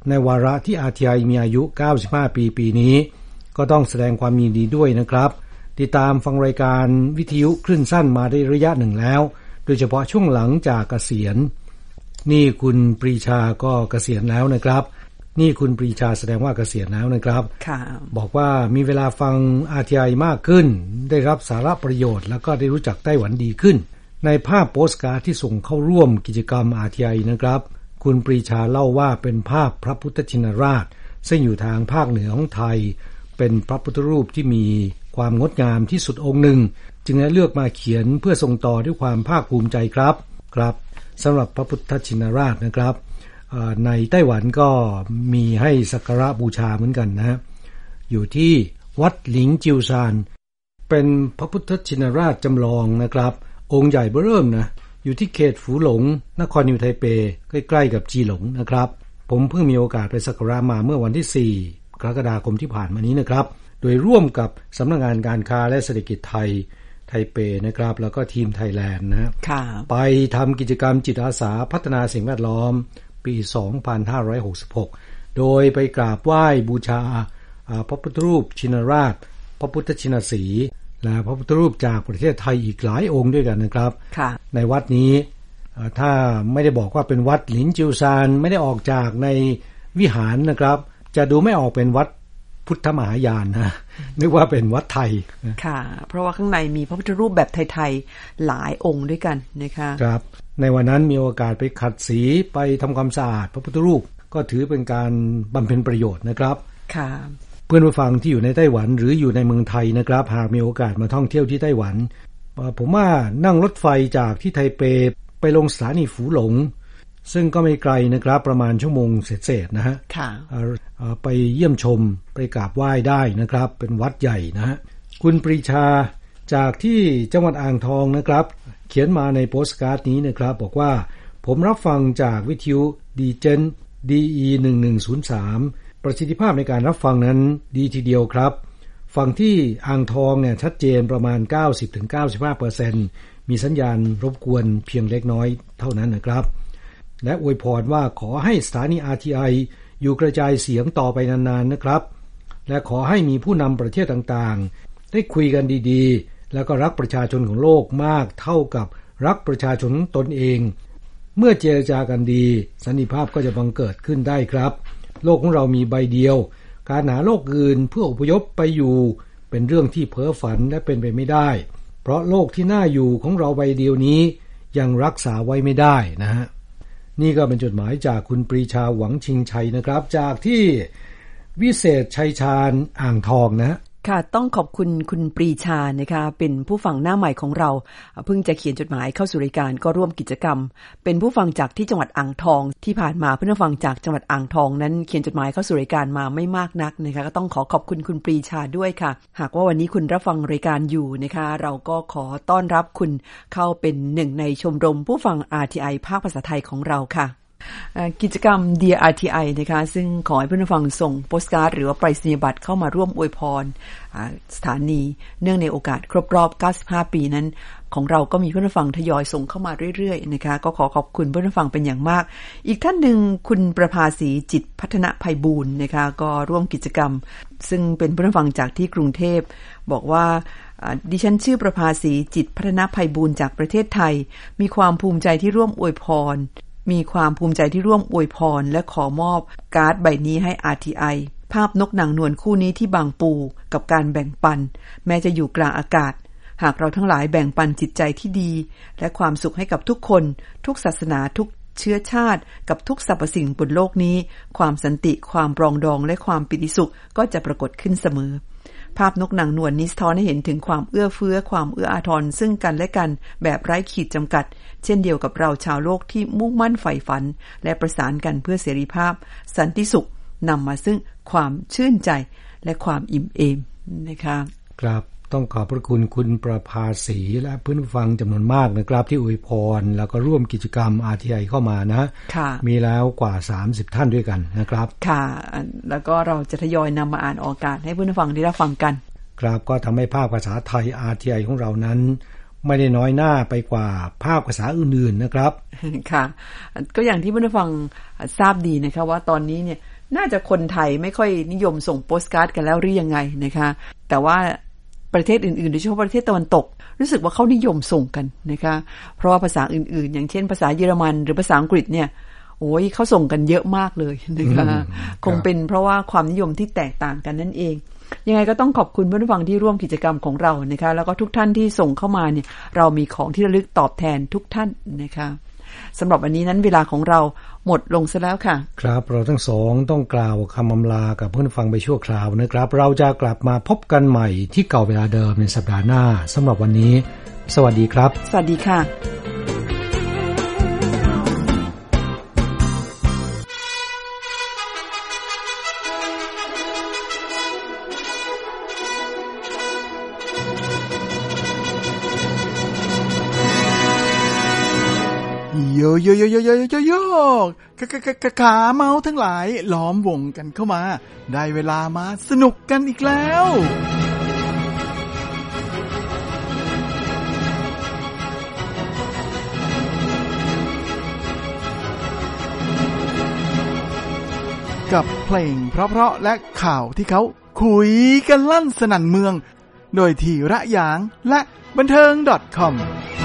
ในวาระที่ อาร์ ที ไอ มีอายุเก้าสิบห้าปีปีนี้ก็ต้องแสดงความยินดีด้วยนะครับติดตามฟังรายการวิทยุคลื่นสั้นมาได้ระยะหนึ่งแล้วโดยเฉพาะช่วงหลังจากเกษียณนี่คุณปรีชาก็เกษียณแล้วนะครับนี่คุณปรีชาแสดงว่าเกษียณแล้วนะครับบอกว่ามีเวลาฟัง อาร์ ที ไอ มากขึ้นได้รับสาระประโยชน์แล้วก็ได้รู้จักไต้หวันดีขึ้นในภาพโปสการ์ดที่ส่งเข้าร่วมกิจกรรม อาร์ ที ไอ นะครับคุณปรีชาเล่าว่าเป็นภาพพระพุทธชินราชซึ่งอยู่ทางภาคเหนือของไทยเป็นพระพุทธรูปที่มีความงดงามที่สุดองค์หนึ่งจึงได้เลือกมาเขียนเพื่อส่งต่อด้วยความภาคภูมิใจครับครับสำหรับพระพุทธชินราชนะครับในไต้หวันก็มีให้สักการะบูชาเหมือนกันนะอยู่ที่วัดหลิงจิวซานเป็นพระพุทธชินราชจำลองนะครับองค์ใหญ่เบ้อเริ่มนะอยู่ที่เขตฝูหลงนครนิวไทเปใกล้ๆกับจีหลงนะครับผมเพิ่งมีโอกาสไปสักการะมาเมื่อวันที่สี่กรกฎาคมที่ผ่านมานี้นะครับโดยร่วมกับสำนักงานการค้าและเศรษฐกิจไทยไทเปนะครับแล้วก็ทีมไทยแลนด์นะไปทำกิจกรรมจิตอาสาพัฒนาสิ่งแวดล้อมปีสองพันห้าร้อยหกสิบหกโดยไปกราบไหว้บูชาพระพุทธรูปชินราชพระพุทธชินสีห์และพระพุทธรูปจากประเทศไทยอีกหลายองค์ด้วยกันนะครับในวัดนี้ถ้าไม่ได้บอกว่าเป็นวัดหลินจิวซานไม่ได้ออกจากในวิหารนะครับจะดูไม่ออกเป็นวัดพุทธมหายานนะนึกว่าเป็นวัดไทยค่ะเพราะว่าข้างในมีพระพุทธรูปแบบไทยๆหลายองค์ด้วยกันนะคะครับในวันนั้นมีโอกาสไปขัดสีไปทำความสะอาดพระพุทธรูปก็ถือเป็นการบำเพ็ญประโยชน์นะครับค่ะเพื่อนผู้ฟังที่อยู่ในไต้หวันหรืออยู่ในเมืองไทยนะครับหากมีโอกาสมาท่องเที่ยวที่ไต้หวันผมว่านั่งรถไฟจากที่ไทเปไปลงสถานีฝูหลงซึ่งก็ไม่ไกลนะครับประมาณชั่วโมงเศษๆนะฮะค่ะไปเยี่ยมชมไปกราบไหว้ได้นะครับเป็นวัดใหญ่นะฮะคุณปรีชาจากที่จังหวัดอ่างทองนะครับเขียนมาในโปสการ์ดนี้นะครับบอกว่าผมรับฟังจากวิทยุดีเจน ดี อี หนึ่งหนึ่งศูนย์สาม ประสิทธิภาพในการรับฟังนั้นดีทีเดียวครับฟังที่อ่างทองเนี่ยชัดเจนประมาณ เก้าสิบถึงเก้าสิบห้าเปอร์เซ็นต์ มีสัญญาณรบกวนเพียงเล็กน้อยเท่านั้นนะครับและอวยพรว่าขอให้สถานี อาร์ ที ไอ อยู่กระจายเสียงต่อไปนานๆนะครับและขอให้มีผู้นำประเทศต่างๆได้คุยกันดีๆแล้วก็รักประชาชนของโลกมากเท่ากับรักประชาชนตนเองเมื่อเจรจากันดีสันติภาพก็จะบังเกิดขึ้นได้ครับโลกของเรามีใบเดียวการหาโลกอื่นเพื่ออพยพไปอยู่เป็นเรื่องที่เพ้อฝันและเป็นไปไม่ได้เพราะโลกที่น่าอยู่ของเราใบเดียวนี้ยังรักษาไว้ไม่ได้นะฮะนี่ก็เป็นจดหมายจากคุณปรีชาหวังชิงชัยนะครับจากที่วิเศษชัยชาญอ่างทองนะค่ะต้องขอบคุณคุณปรีชานะคะเป็นผู้ฟังหน้าใหม่ของเราเพิ่งจะเขียนจดหมายเข้าสู่รายการก็ร่วมกิจกรรมเป็นผู้ฟังจากที่จังหวัดอ่างทองที่ผ่านมาเพื่อนฟังจากจังหวัดอ่างทองนั้นเขียนจดหมายเข้าสู่รายการมาไม่มากนักนะคะก็ต้องขอขอบคุณคุณปรีชาด้วยค่ะหากว่าวันนี้คุณรับฟังรายการอยู่นะคะเราก็ขอต้อนรับคุณเข้าเป็นหนึ่งในชมรมผู้ฟัง อาร์ ที ไอ ภาคภาษาไทยของเราค่ะกิจกรรม Dear อาร์ ที ไอ นะคะซึ่งขอให้เพื่อนฟังส่งโปสการ์ดหรือว่าไปรษณียบัตรเข้ามาร่วมอวยพรสถานีเนื่องในโอกาสครบรอบเก้าสิบห้าปีนั้นของเราก็มีเพื่อนฟังทยอยส่งเข้ามาเรื่อยๆนะคะก็ขอขอบคุณเพื่อนฟังเป็นอย่างมากอีกท่านหนึ่งคุณประภาสีจิตพัฒนไพบูลย์นะคะก็ร่วมกิจกรรมซึ่งเป็นเพื่อนฟังจากที่กรุงเทพบอกว่าดิฉันชื่อประภาสีจิตพัฒนไพบูลย์จากประเทศไทยมีความภูมิใจที่ร่วมอวยพรมีความภูมิใจที่ร่วมอวยพรและขอมอบการ์ดใบนี้ให้ อาร์ ที ไอ ภาพนกนางนวลคู่นี้ที่บางปูกับการแบ่งปันแม้จะอยู่กลางอากาศหากเราทั้งหลายแบ่งปันจิตใจที่ดีและความสุขให้กับทุกคนทุกศาสนาทุกเชื้อชาติกับทุกสรรพสิ่งบนโลกนี้ความสันติความปรองดองและความปิติสุขก็จะปรากฏขึ้นเสมอภาพนกนางนวลนี้สะท้อนให้เห็นถึงความเอื้อเฟื้อความเอื้ออาทรซึ่งกันและกันแบบไร้ขีดจำกัดเช่นเดียวกับเราชาวโลกที่มุ่งมั่นใฝ่ฝันและประสานกันเพื่อเสรีภาพสันติสุขนำมาซึ่งความชื่นใจและความอิ่มเอมนะคะครับต้องขอบพระคุณคุณประภาสีและเพื่อนผู้ฟังจำนวนมากนะครับที่อวยพรแล้วก็ร่วมกิจกรรม อาร์ ที ไอ เข้ามานะมีแล้วกว่าสามสิบท่านด้วยกันนะครับค่ะแล้วก็เราจะทยอยนำมาอ่านออกอากาศให้เพื่อนผู้ฟังได้รับฟังกันครับก็ทำให้ภาคภาษาไทย อาร์ ที ไอ ของเรานั้นไม่ได้น้อยหน้าไปกว่าภาคภาษาอื่นๆนะครับค่ะก็อย่างที่เพื่อนผู้ฟังทราบดีนะคะว่าตอนนี้เนี่ยน่าจะคนไทยไม่ค่อยนิยมส่งโปสการ์ดกันแล้วหรือยังไงนะคะแต่ว่าประเทศอื่นๆโดยเฉพาะประเทศตะวันตกรู้สึกว่าเขานิยมส่งกันนะคะเพราะว่าภาษาอื่นๆอย่างเช่นภาษาเยอรมันหรือภาษาอังกฤษเนี่ยโอ้ยเขาส่งกันเยอะมากเลยนะคะคงเป็นเพราะว่าความนิยมที่แตกต่างกันนั่นเองยังไงก็ต้องขอบคุณผู้ฟังที่ร่วมกิจกรรมของเรานะคะแล้วก็ทุกท่านที่ส่งเข้ามาเนี่ยเรามีของที่ระลึกตอบแทนทุกท่านนะคะสำหรับวันนี้นั้นเวลาของเราหมดลงซะแล้วค่ะครับเราทั้งสองต้องกล่าวคำอำลากับเพื่อนฟังไปชั่วคราวนะครับเราจะกลับมาพบกันใหม่ที่เก่าเวลาเดิมในสัปดาห์หน้าสำหรับวันนี้สวัสดีครับสวัสดีค่ะโยโยโยโยโยโยโยกะกะกะกะขาเมาทั้งหลายล้อมวงกันเข้ามาได้เวลามาสนุกกันอีกแล้วกับเพลงเพราะๆและข่าวที่เขาคุยกันลั่นสนั่นเมืองโดยทีระหยางและบันเทิง .com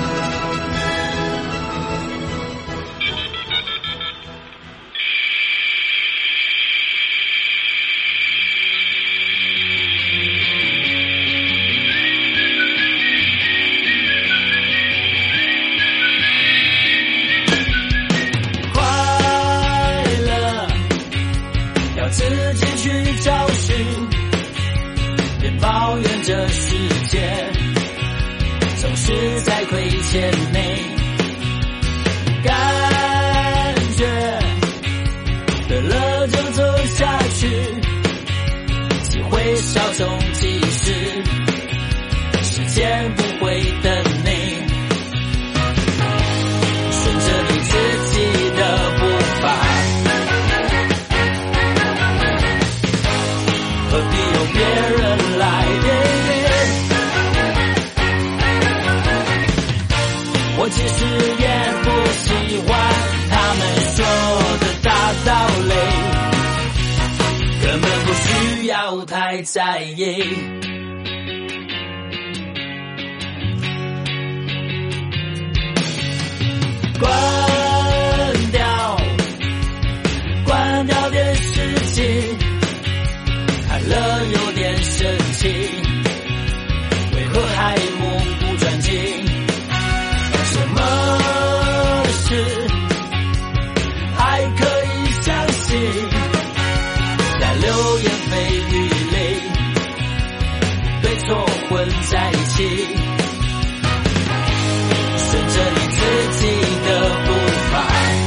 在意关掉关掉电视机看了有点生气为何还目不转睛什么事还可以相信在流言蜚语错混在一起顺着你自己的步伐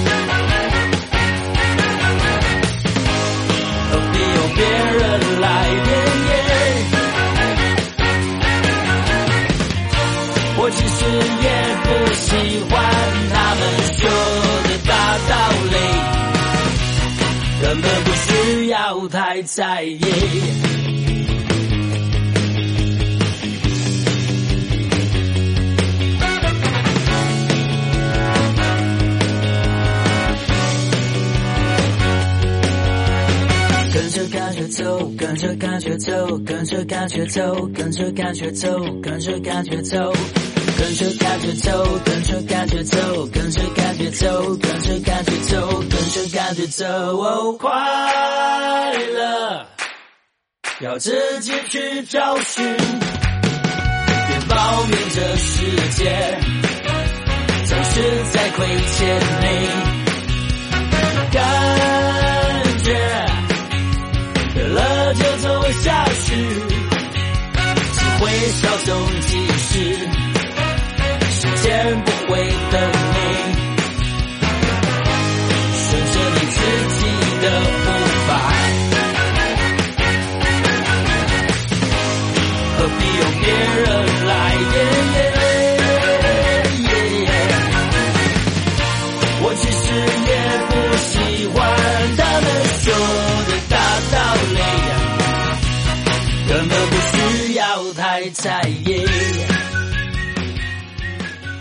何必由别人来点烟我其实也不喜欢他们说的大道理根本不需要太在意走跟着感觉走跟着感觉走跟着感觉走跟着感觉走跟着感觉走跟着感觉走跟着感觉走跟着感觉走跟着感觉走哦快乐要自己去找寻别抱怨这世界总是在亏欠你感觉得了就走下去机会稍纵即逝时间不会等你顺着你自己的步伐何必由别人来点烟我其实也不喜欢他们说的大道理根本不需要太在意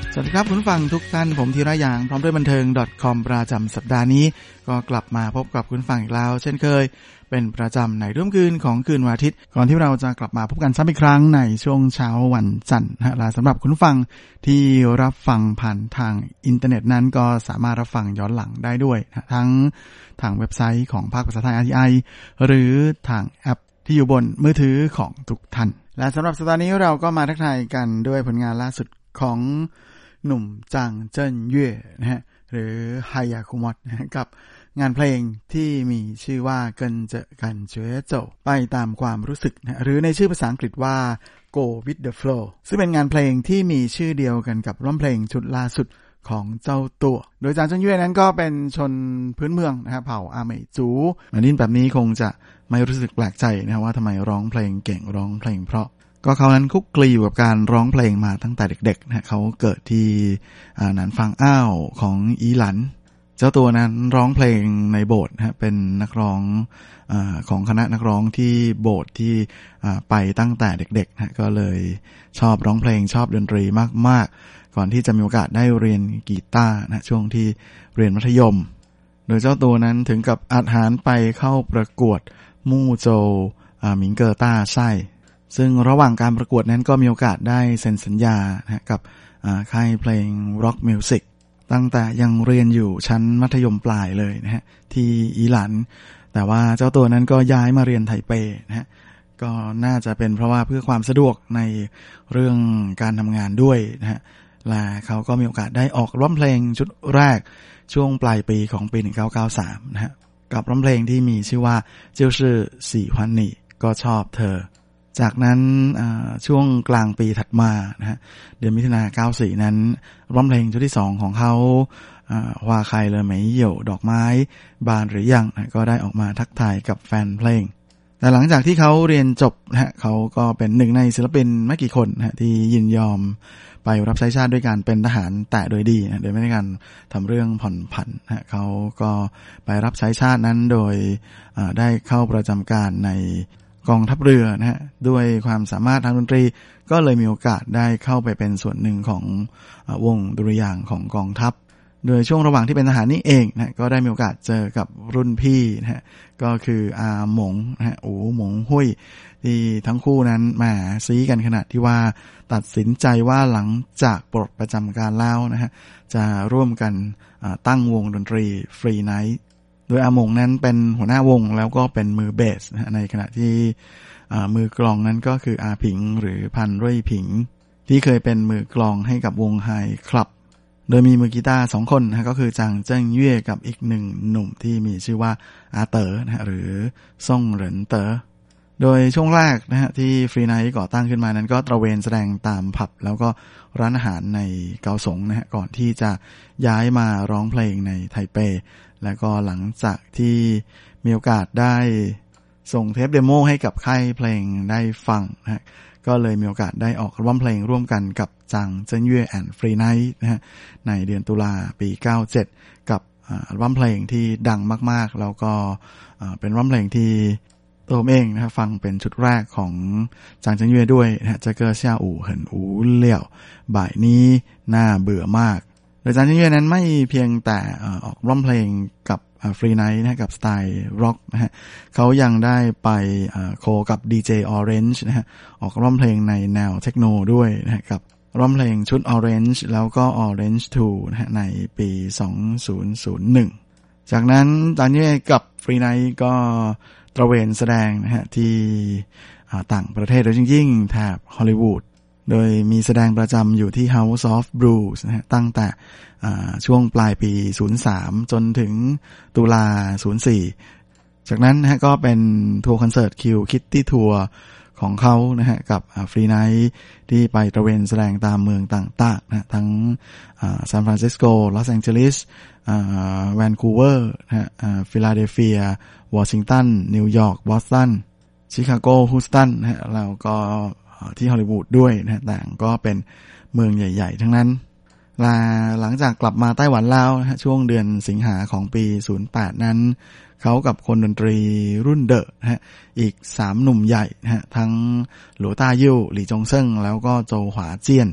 สวัสดีครับคุณผู้ฟังทุกท่านผมธีระยางพร้อมด้วยบันเทิง .com ประจำสัปดาห์นี้ก็กลับมาพบกับคุณผู้ฟังอีกแล้วเช่นเคยเป็นประจำในรุ่มคืนของคืนวันอาทิตย์ก่อนที่เราจะกลับมาพบกันซ้ำอีกครั้งในช่วงเช้าวันจันทร์นะและสำหรับคุณผู้ฟังที่รับฟังผ่านทางอินเทอร์เน็ตนั้นก็สามารถรับฟังย้อนหลังได้ด้วยนะทั้งทางเว็บไซต์ของภาคภาษาไทย อาร์ ที ไอ หรือทางแอปที่อยู่บนมือถือของทุกท่านและสำหรับสัปดาห์นี้เราก็มาทักทายกันด้วยผลงานล่าสุดของหนุ่มจางเจิ้นเย่นะฮะหรือไฮยาคุมอตนะกับงานเพลงที่มีชื่อว่าเกินเจอกันเจ๋อโจไปตามความรู้สึกนะหรือในชื่อภาษาอังกฤษว่า Go with the flow ซึ่งเป็นงานเพลงที่มีชื่อเดียวกันกับร้องเพลงชุดล่าสุดของเจ้าตัวโดยจางเจิ้นเย่นั้นก็เป็นชนพื้นเมืองนะครับเผ่าอาเหมยจูมาดิ้นแบบนี้คงจะไม่รู้สึกแปลกใจนะว่าทำไมร้องเพลงเก่งร้องเพลงเพราะก็เขานั้นคุกคลีอยู่กับการร้องเพลงมาตั้งแต่เด็กๆนะเขาเกิดที่หนานฟางอ้าวของอีหลันเจ้าตัวนั้นร้องเพลงในโบสถ์นะเป็นนักร้องอของคณะนักร้องที่โบสถ์ที่ไปตั้งแต่เด็กๆนะก็เลยชอบร้องเพลงชอบดนตรีมากๆก่อนที่จะมีโอกาสได้เรียนกีตาร์นะช่วงที่เรียนมัธยมโดยเจ้าตัวนั้นถึงกับอาหารไปเข้าประกวดมู่โจวหมิงเกอต้าไส้ซึ่งระหว่างการประกวดนั้นก็มีโอกาสได้เซ็นสัญญานะกับค่ายเพลง Rock Music ตั้งแต่ยังเรียนอยู่ชั้นมัธยมปลายเลยนะฮะที่อีหลันแต่ว่าเจ้าตัวนั้นก็ย้ายมาเรียนไทเปนะฮะก็น่าจะเป็นเพราะว่าเพื่อความสะดวกในเรื่องการทำงานด้วยนะฮะและเขาก็มีโอกาสได้ออกร้องเพลงชุดแรกช่วงปลายปีของปีหนึ่งพันเก้าร้อยเก้าสิบสามนะฮะกับร้องเพลงที่มีชื่อว่าเจ้าชื่อสี่ฮวันนี่ก็ชอบเธอจากนั้นช่วงกลางปีถัดมานะฮะเดือนมิถุนายนเก้าสิบสี่นั้นร้องเพลงชุดที่สองของเขาว่าใครเลยไหมเหี่ยวดอกไม้บานหรือยังนะก็ได้ออกมาทักทายกับแฟนเพลงแต่หลังจากที่เขาเรียนจบนะฮะเขาก็เป็นหนึ่งในศิลปินไม่กี่คนนะฮะที่ยินยอมไปรับใช้ชาติด้วยการเป็นทหารแต่โดยดีนะโดยไม่ได้การทำเรื่องผ่อนผันนะฮะเขาก็ไปรับใช้ชาตินั้นโดยได้เข้าประจำการในกองทัพเรือนะฮะด้วยความสามารถทางดนตรีก็เลยมีโอกาสได้เข้าไปเป็นส่วนหนึ่งของวงดุริยางค์ของกองทัพโดยช่วงระหว่างที่เป็นทหารนี่เองนะก็ได้มีโอกาสเจอกับรุ่นพี่นะฮะก็คืออาหมงนะฮะอู๋หมงหุ้ยที่ทั้งคู่นั้นมาซี้กันขนาดที่ว่าตัดสินใจว่าหลังจากปลดประจำการแล้วนะฮะจะร่วมกันตั้งวงดนตรีฟรีไนท์โดยอาหมงนั้นเป็นหัวหน้าวงแล้วก็เป็นมือเบสนะฮะในขณะที่มือกลองนั้นก็คืออาผิงหรือพันเร่ยผิงที่เคยเป็นมือกลองให้กับวงไฮคลับโดยมีมือกีตาร์สองคนนะก็คือจางเจิ้งเย่กับอีกหนึ่งหนุ่มที่มีชื่อว่าอาเต๋อนะฮะหรือซ่งเหรินเต๋อโดยช่วงแรกนะฮะที่ฟรีไนท์ก่อตั้งขึ้นมานั้นก็ตระเวนแสดงตามผับแล้วก็ร้านอาหารในเกาสงนะฮะก่อนที่จะย้ายมาร้องเพลงในไทเปแล้วก็หลังจากที่มีโอกาสได้ส่งเทปเดโมให้กับค่ายเพลงได้ฟังนะฮะก็เลยมีโอกาสได้ออกอัลบั้มเพลงร่วมกันกับจางเจิ้นเย่แอนด์ฟรีไนท์นะฮะในเดือนตุลาปีเก้าสิบเจ็ดกับอัลบั้มเพลงที่ดังมากๆแล้วก็เป็นอัลบั้มเพลงที่ตัวผมเองนะฟังเป็นชุดแรกของจางเจิ้นเย่ด้วยนะฮะจะเกอเซี่ยอู่เหินอูเลี่ยวบ่ายนี้น่าเบื่อมากโดยจางเจิ้นเย่นั้นไม่เพียงแต่ออกร้องเพลงกับฟรีไนท์นะกับสไตล์ร็อกนะฮะเขายังได้ไปโคกับ ดี เจ Orange นะฮะออกร้องเพลงในแนวเทคโนด้วยนะฮะกับร้องเพลงชุด Orange แล้วก็ Orange ทูนะฮะในปีสองพันหนึ่งจากนั้นจางเจิ้นเย่กับฟรีไนท์ก็ตระเวนแสดงนะฮะที่ต่างประเทศโดยยิ่งๆแถบฮอลลีวูดโดยมีแสดงประจำอยู่ที่ House of Blues นะฮะตั้งแต่ช่วงปลายปีศูนย์สามจนถึงตุลาศูนย์สี่จากนั้นนะฮะก็เป็นทัวร์คอนเสิร์ตคิวคิตตี้ทัวร์ของเขานะฮะกับฟรีไนท์ที่ไปตระเวนแสดงตามเมืองต่างๆนะทั้งซานฟรานซิสโกลอสแองเจลิสแวนคูเวอร์นะฮะฟิลาเดลเฟียวอชิงตันนิวยอร์กบอสตันชิคาโกฮูสตันนะฮะแล้วก็ที่ฮอลลีวูดด้วยนะต่างก็เป็นเมืองใหญ่ๆทั้งนั้นและหลังจากกลับมาไต้หวันแล้วนะช่วงเดือนสิงหาของปีศูนย์แปดนั้นเขากับคนดนตรีรุ่นเดอะนะฮะอีกสามหนุ่มใหญ่นะฮะทั้งหลัวต้ายิ่วหลี่จงเซิ่งแล้วก็โจวหวาเจี้ยน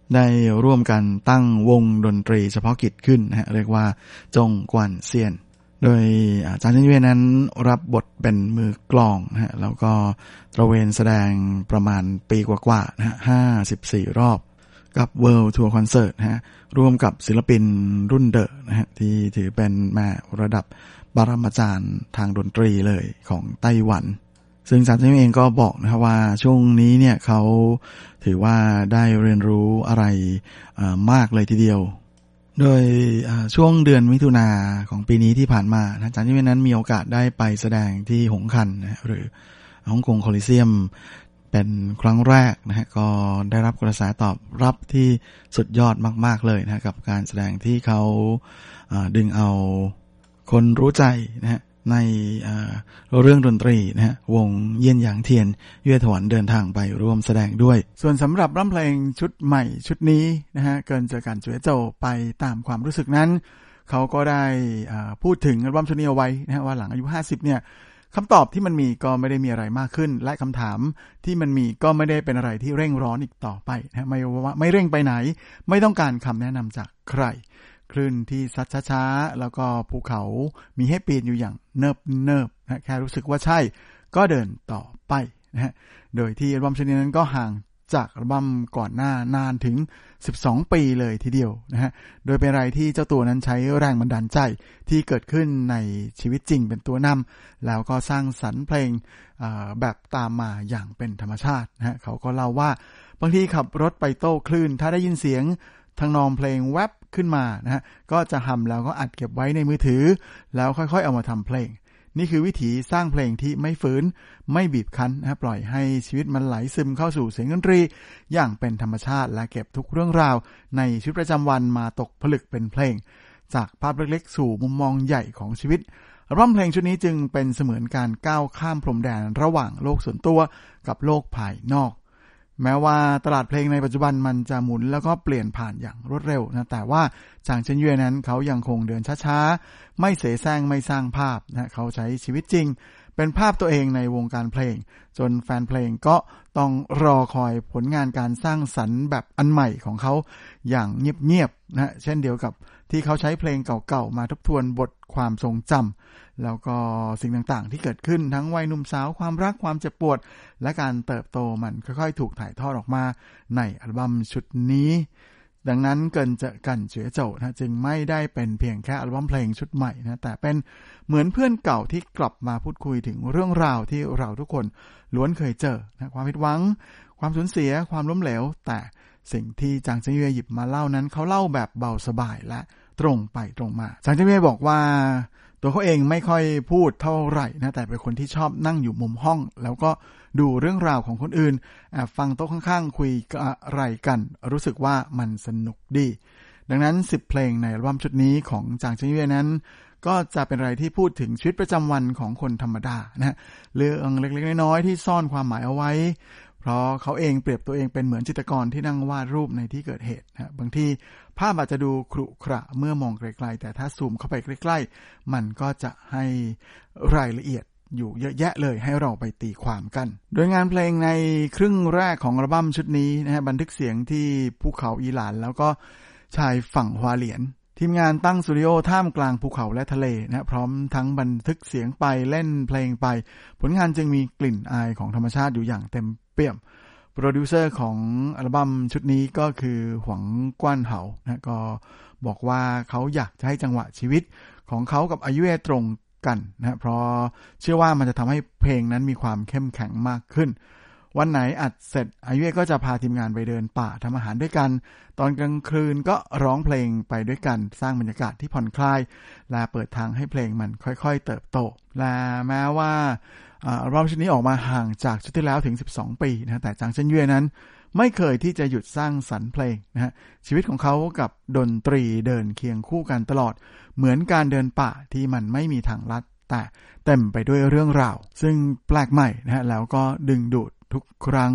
ได้ร่วมกันตั้งวงดนตรีเฉพาะกิจขึ้นนะฮะเรียกว่าจงกวนเซียนโดยอาจารย์เฉินเย่นั้นรับบทเป็นมือกลองนะฮะแล้วก็ตระเวนแสดงประมาณปีกว่าๆนะฮะห้าสิบสี่รอบกับ World Tour Concert นะฮะร่วมกับศิลปินรุ่นเดอะนะฮะที่ถือเป็นแม่ระดับปรมาจารย์ทางดนตรีเลยของไต้หวันซึ่งอาจารย์เฉินเองก็บอกนะครับว่าช่วงนี้เนี่ยเขาถือว่าได้เรียนรู้อะไรมากเลยทีเดียวโดยช่วงเดือนมิถุนาของปีนี้ที่ผ่านมาอาจารย์เฉินนั้นมีโอกาสได้ไปแสดงที่หงคันนะหรือฮ่องกงโคลิเซียมเป็นครั้งแรกนะฮะก็ได้รับกระแสตอบรับที่สุดยอดมากๆเลยนะกับการแสดงที่เขาดึงเอาคนรู้ใจนะฮะในเรื่องดนตรีนะฮะวงเยี่ยนหยางเทียนเย่ถวนเดินทางไปร่วมแสดงด้วยส่วนสำหรับรำเพลงชุดใหม่ชุดนี้นะฮะเกินจากการเจ๋อโจไปตามความรู้สึกนั้นเขาก็ได้พูดถึงอัลบั้มชุดนี้เอาไว้นะฮะว่าหลังอายุห้าสิบเนี่ยคำตอบที่มันมีก็ไม่ได้มีอะไรมากขึ้นและคำถามที่มันมีก็ไม่ได้เป็นอะไรที่เร่งร้อนอีกต่อไปนะไม่ว่าไม่เร่งไปไหนไม่ต้องการคำแนะนำจากใครคลื่นที่ซัดช้าๆแล้วก็ภูเขามีให้ปีนอยู่อย่างเนิบเนิบนะแค่รู้สึกว่าใช่ก็เดินต่อไปนะฮะโดยที่อัลบั้มชุดนี้นั้นก็ห่างจากอัลบั้มก่อนหน้านานถึงสิบสองปีเลยทีเดียวนะฮะโดยเป็นอะไรที่เจ้าตัวนั้นใช้แรงบันดาลใจที่เกิดขึ้นในชีวิตจริงเป็นตัวนำแล้วก็สร้างสรรค์เพลงแบบตามมาอย่างเป็นธรรมชาตินะฮะเขาก็เล่าว่าบางทีขับรถไปโต้คลื่นถ้าได้ยินเสียงทางนองเพลงแวบขึ้นมานะฮะก็จะฮัมแล้วก็อัดเก็บไว้ในมือถือแล้วค่อยๆเอามาทำเพลงนี่คือวิธีสร้างเพลงที่ไม่ฝืนไม่บีบคั้นนะปล่อยให้ชีวิตมันไหลซึมเข้าสู่เสียงดนตรีอย่างเป็นธรรมชาติและเก็บทุกเรื่องราวในชีวิตประจำวันมาตกผลึกเป็นเพลงจากภาพเล็กๆสู่มุมมองใหญ่ของชีวิตอัลบั้มเพลงชุดนี้จึงเป็นเสมือนการก้าวข้ามพรมแดนระหว่างโลกส่วนตัวกับโลกภายนอกแม้ว่าตลาดเพลงในปัจจุบันมันจะหมุนแล้วก็เปลี่ยนผ่านอย่างรวดเร็วนะแต่ว่าจางเฉินเย่นั้นเขายังคงเดินช้าๆไม่เสแสร้งไม่สร้างภาพนะเขาใช้ชีวิตจริงเป็นภาพตัวเองในวงการเพลงจนแฟนเพลงก็ต้องรอคอยผลงานการสร้างสรรค์แบบอันใหม่ของเขาอย่างเงียบๆนะเช่นเดียวกับที่เขาใช้เพลงเก่าๆมาทบทวนบทความทรงจำแล้วก็สิ่งต่างๆที่เกิดขึ้นทั้งวัยหนุ่มสาวความรักความเจ็บปวดและการเติบโตมันค่อยๆถูกถ่ายทอดออกมาในอัลบั้มชุดนี้ดังนั้นเกินจะกันเจ๋อโจนะจึงไม่ได้เป็นเพียงแค่อัลบั้มเพลงชุดใหม่นะแต่เป็นเหมือนเพื่อนเก่าที่กลับมาพูดคุยถึงเรื่องราวที่เราทุกคนล้วนเคยเจอนะความผิดหวังความสูญเสียความล้มเหลวแต่สิ่งที่จางเฉินเย่หยิบมาเล่านั้นเขาเล่าแบบเบาสบายและตรงไปตรงมาจางเฉินเย่บอกว่าตัวเขาเองไม่ค่อยพูดเท่าไหร่นะแต่เป็นคนที่ชอบนั่งอยู่มุมห้องแล้วก็ดูเรื่องราวของคนอื่นแอบฟังโต๊ะข้างๆคุยอะไรกันรู้สึกว่ามันสนุกดีดังนั้นสิบเพลงในอัลบั้มชุดนี้ของจางเฉินเย่นั้นก็จะเป็นอะไรที่พูดถึงชีวิตประจำวันของคนธรรมดานะฮะเรื่องเล็กๆน้อยๆที่ซ่อนความหมายเอาไว้เพราะเขาเองเปรียบตัวเองเป็นเหมือนจิตรกรที่นั่งวาดรูปในที่เกิดเหตุนะบางทีภาพอาจจะดูขรุขระเมื่อมองไกลๆแต่ถ้าซูมเข้าไปใกล้ๆมันก็จะให้รายละเอียดอยู่เยอะแยะเลยให้เราไปตีความกันโดยงานเพลงในครึ่งแรกของอัลบั้มชุดนี้นะฮะบันทึกเสียงที่ภูเขาอีหลานแล้วก็ชายฝั่งฮวาเหลียนทีมงานตั้งสตูดิโอท่ามกลางภูเขาและทะเลนะพร้อมทั้งบันทึกเสียงไปเล่นเพลงไปผลงานจึงมีกลิ่นอายของธรรมชาติอยู่อย่างเต็มเปี่ยมโปรดิวเซอร์ของอัลบั้มชุดนี้ก็คือหวังกว้านเหานะก็บอกว่าเขาอยากจะให้จังหวะชีวิตของเขากับอายุเอตรงกันนะเพราะเชื่อว่ามันจะทำให้เพลงนั้นมีความเข้มแข็งมากขึ้นวันไหนอัดเสร็จอายุเอก็จะพาทีมงานไปเดินป่าทำอาหารด้วยกันตอนกลางคืนก็ร้องเพลงไปด้วยกันสร้างบรรยากาศที่ผ่อนคลายและเปิดทางให้เพลงมันค่อยๆเติบโตและแม้ว่าอัลบั้มชุดนี้ออกมาห่างจากชุดที่แล้วถึงสิบสองปีนะแต่จางเฉินเย่นั้นไม่เคยที่จะหยุดสร้างสรรค์เพลงนะฮะชีวิตของเขากับดนตรีเดินเคียงคู่กันตลอดเหมือนการเดินป่าที่มันไม่มีทางลัดแต่เต็มไปด้วยเรื่องราวซึ่งแปลกใหม่นะฮะแล้วก็ดึงดูดทุกครั้ง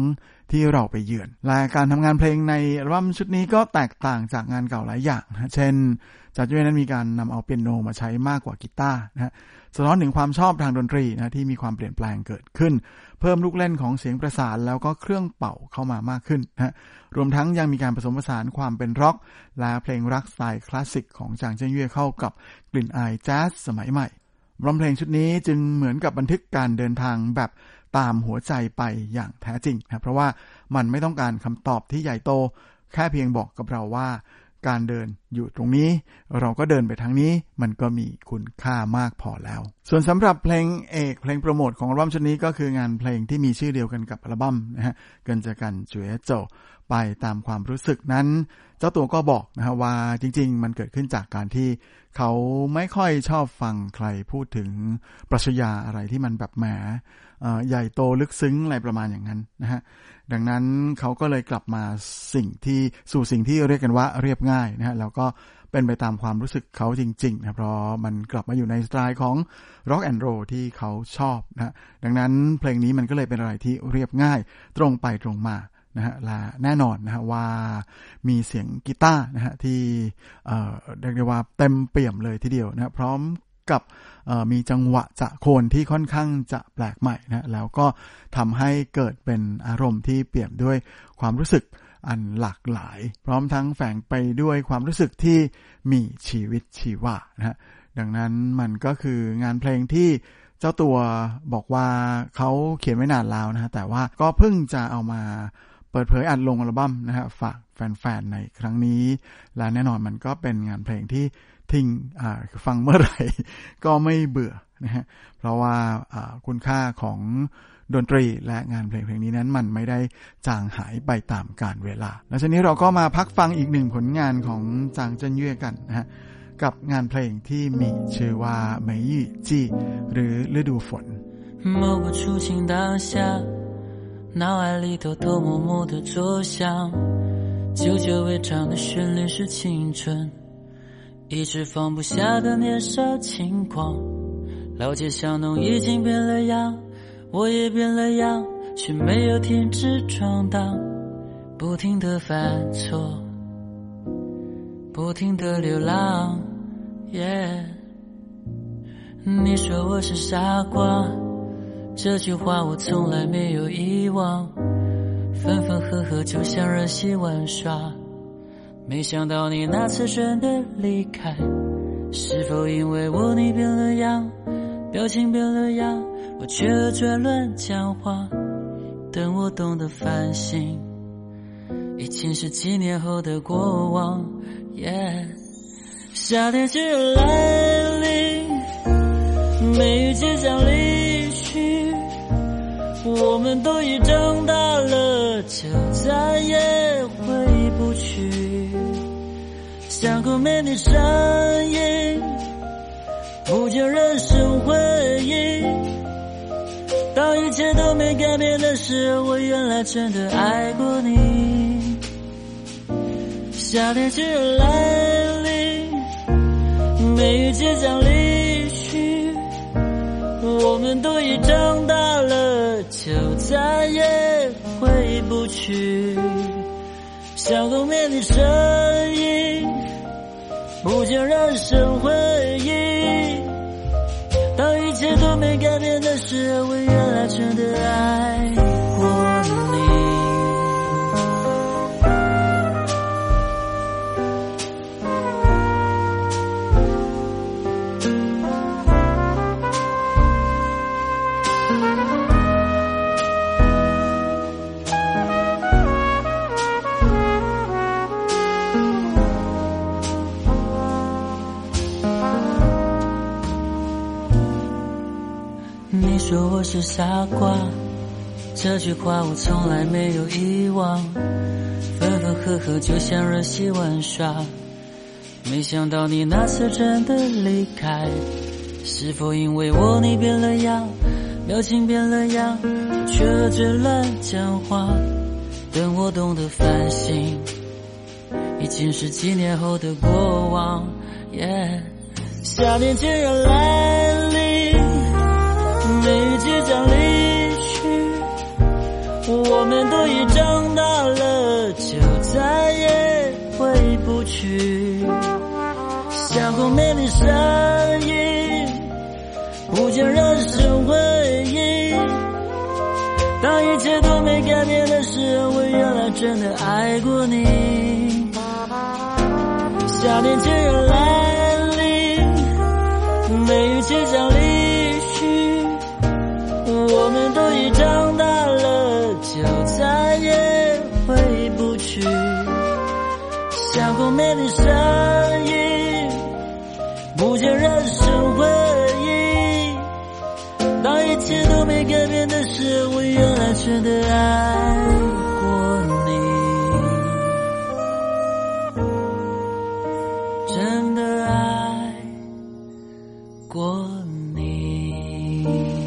ที่เราไปเยือนและการทำงานเพลงในอัลบั้มชุดนี้ก็แตกต่างจากงานเก่าหลายอย่างนะเช่นจากจุ้ยนั้นมีการนำเอาเปียโนมาใช้มากกว่ากีตาร์นะฮะสะท้อนถึงความชอบทางดนตรีนะที่มีความเปลี่ยนแปลงเกิดขึ้นเพิ่มลูกเล่นของเสียงประสานแล้วก็เครื่องเป่าเข้ามามากขึ้นนะรวมทั้งยังมีการผสมผสานความเป็นร็อกและเพลงรักสไตล์คลาสสิกของจางเจิ้งเย่เข้ากับกลิ่นอายแจ๊สสมัยใหม่ร้องเพลงชุดนี้จึงเหมือนกับบันทึกการเดินทางแบบตามหัวใจไปอย่างแท้จริงนะเพราะว่ามันไม่ต้องการคำตอบที่ใหญ่โตแค่เพียงบอกกับเราว่าการเดินอยู่ตรงนี้เราก็เดินไปทางนี้มันก็มีคุณค่ามากพอแล้วส่วนสำหรับเพลงเอกเพลงโปรโมทของอัลบั้มชุดนี้ก็คืองานเพลงที่มีชื่อเดียวกันกับอัลบั้มนะฮะเกินจะกันจุ๋ยโจไปตามความรู้สึกนั้นเจ้าตัวก็บอกนะฮะว่าจริงๆมันเกิดขึ้นจากการที่เขาไม่ค่อยชอบฟังใครพูดถึงปรัชญาอะไรที่มันแบบแหมใหญ่โตลึกซึ้งอะไรประมาณอย่างนั้นนะฮะดังนั้นเขาก็เลยกลับมาสิ่งที่สู่สิ่งที่เรียกกันว่าเรียบง่ายนะฮะแล้วก็เป็นไปตามความรู้สึกเขาจริงๆนะเพราะมันกลับมาอยู่ในสไตล์ของ Rock and Roll ที่เขาชอบนะดังนั้นเพลงนี้มันก็เลยเป็นอะไรที่เรียบง่ายตรงไปตรงมานะฮะและแน่นอนนะฮะว่ามีเสียงกีตาร์นะฮะที่เอ่อเรียกได้ว่าเต็มเปี่ยมเลยทีเดียวนะพร้อมกับมีจังหวะจะโคนที่ค่อนข้างจะแปลกใหม่นะแล้วก็ทำให้เกิดเป็นอารมณ์ที่เปี่ยมด้วยความรู้สึกอันหลากหลายพร้อมทั้งแฝงไปด้วยความรู้สึกที่มีชีวิตชีวานะฮะดังนั้นมันก็คืองานเพลงที่เจ้าตัวบอกว่าเขาเขียนไว้นานแล้วนะฮะแต่ว่าก็เพิ่งจะเอามาเปิดเผยอัดลงอัลบั้มนะฮะฝากแฟนๆในครั้งนี้และแน่นอนมันก็เป็นงานเพลงที่ทิ้งฟังเมื่อไหร่ก็ไม่เบื่อนะฮะเพราะว่าคุณค่าของดนตรีและงานเพลงเพลงนี้นั้นมันไม่ได้จางหายไปตามกาลเวลาแล้วทีนี้เราก็มาพักฟังอีกหนึ่งผลงานของจางเจิ้นเย่กันนะฮะกับงานเพลงที่มีชื่อว่าเหมยหยี่จี้หรือฤดูฝน某个初晴当下脑海里偷偷摸摸的作响久久未长的旋律是青春一直放不下的年少轻狂老街巷弄已经变了样我也变了样却没有停止闯荡不停地犯错不停地流浪 yeah 你说我是傻瓜这句话我从来没有遗忘分分合合就像儿戏玩耍没想到你那次真的离开是否因为我你变了样表情变了样我却嘴乱讲话等我懂得反省已经是几年后的过往 yeah 夏天就要来临梅雨即将离去我们都已长大了就再也回不去巷口没你身影不见人生回忆当一切都没改变的时我原来真的爱过你夏天就要来临梅雨即将离去我们都已长大了就再也回不去巷口没你身影不见人生回忆当一切都没改变的时我原来真的爱过你说我是傻瓜这句话我从来没有遗忘分分合合就像儿戏玩耍没想到你那次真的离开是否因为我你变了样表情变了样却嘴乱讲话等我懂得反省已经是几年后的过往 yeah 夏天就要来临梅雨即将离去我们都已长去，像红梅的声音，不见人生回忆。当一切都没改变的时候，我原来真的爱过你。夏天渐渐来临，梅雨即将离去，我们都已长大了，就再也回不去。像红梅的声音，不见人生回忆。当一切都没改变的时候，我原来真的爱过你，真的爱过你。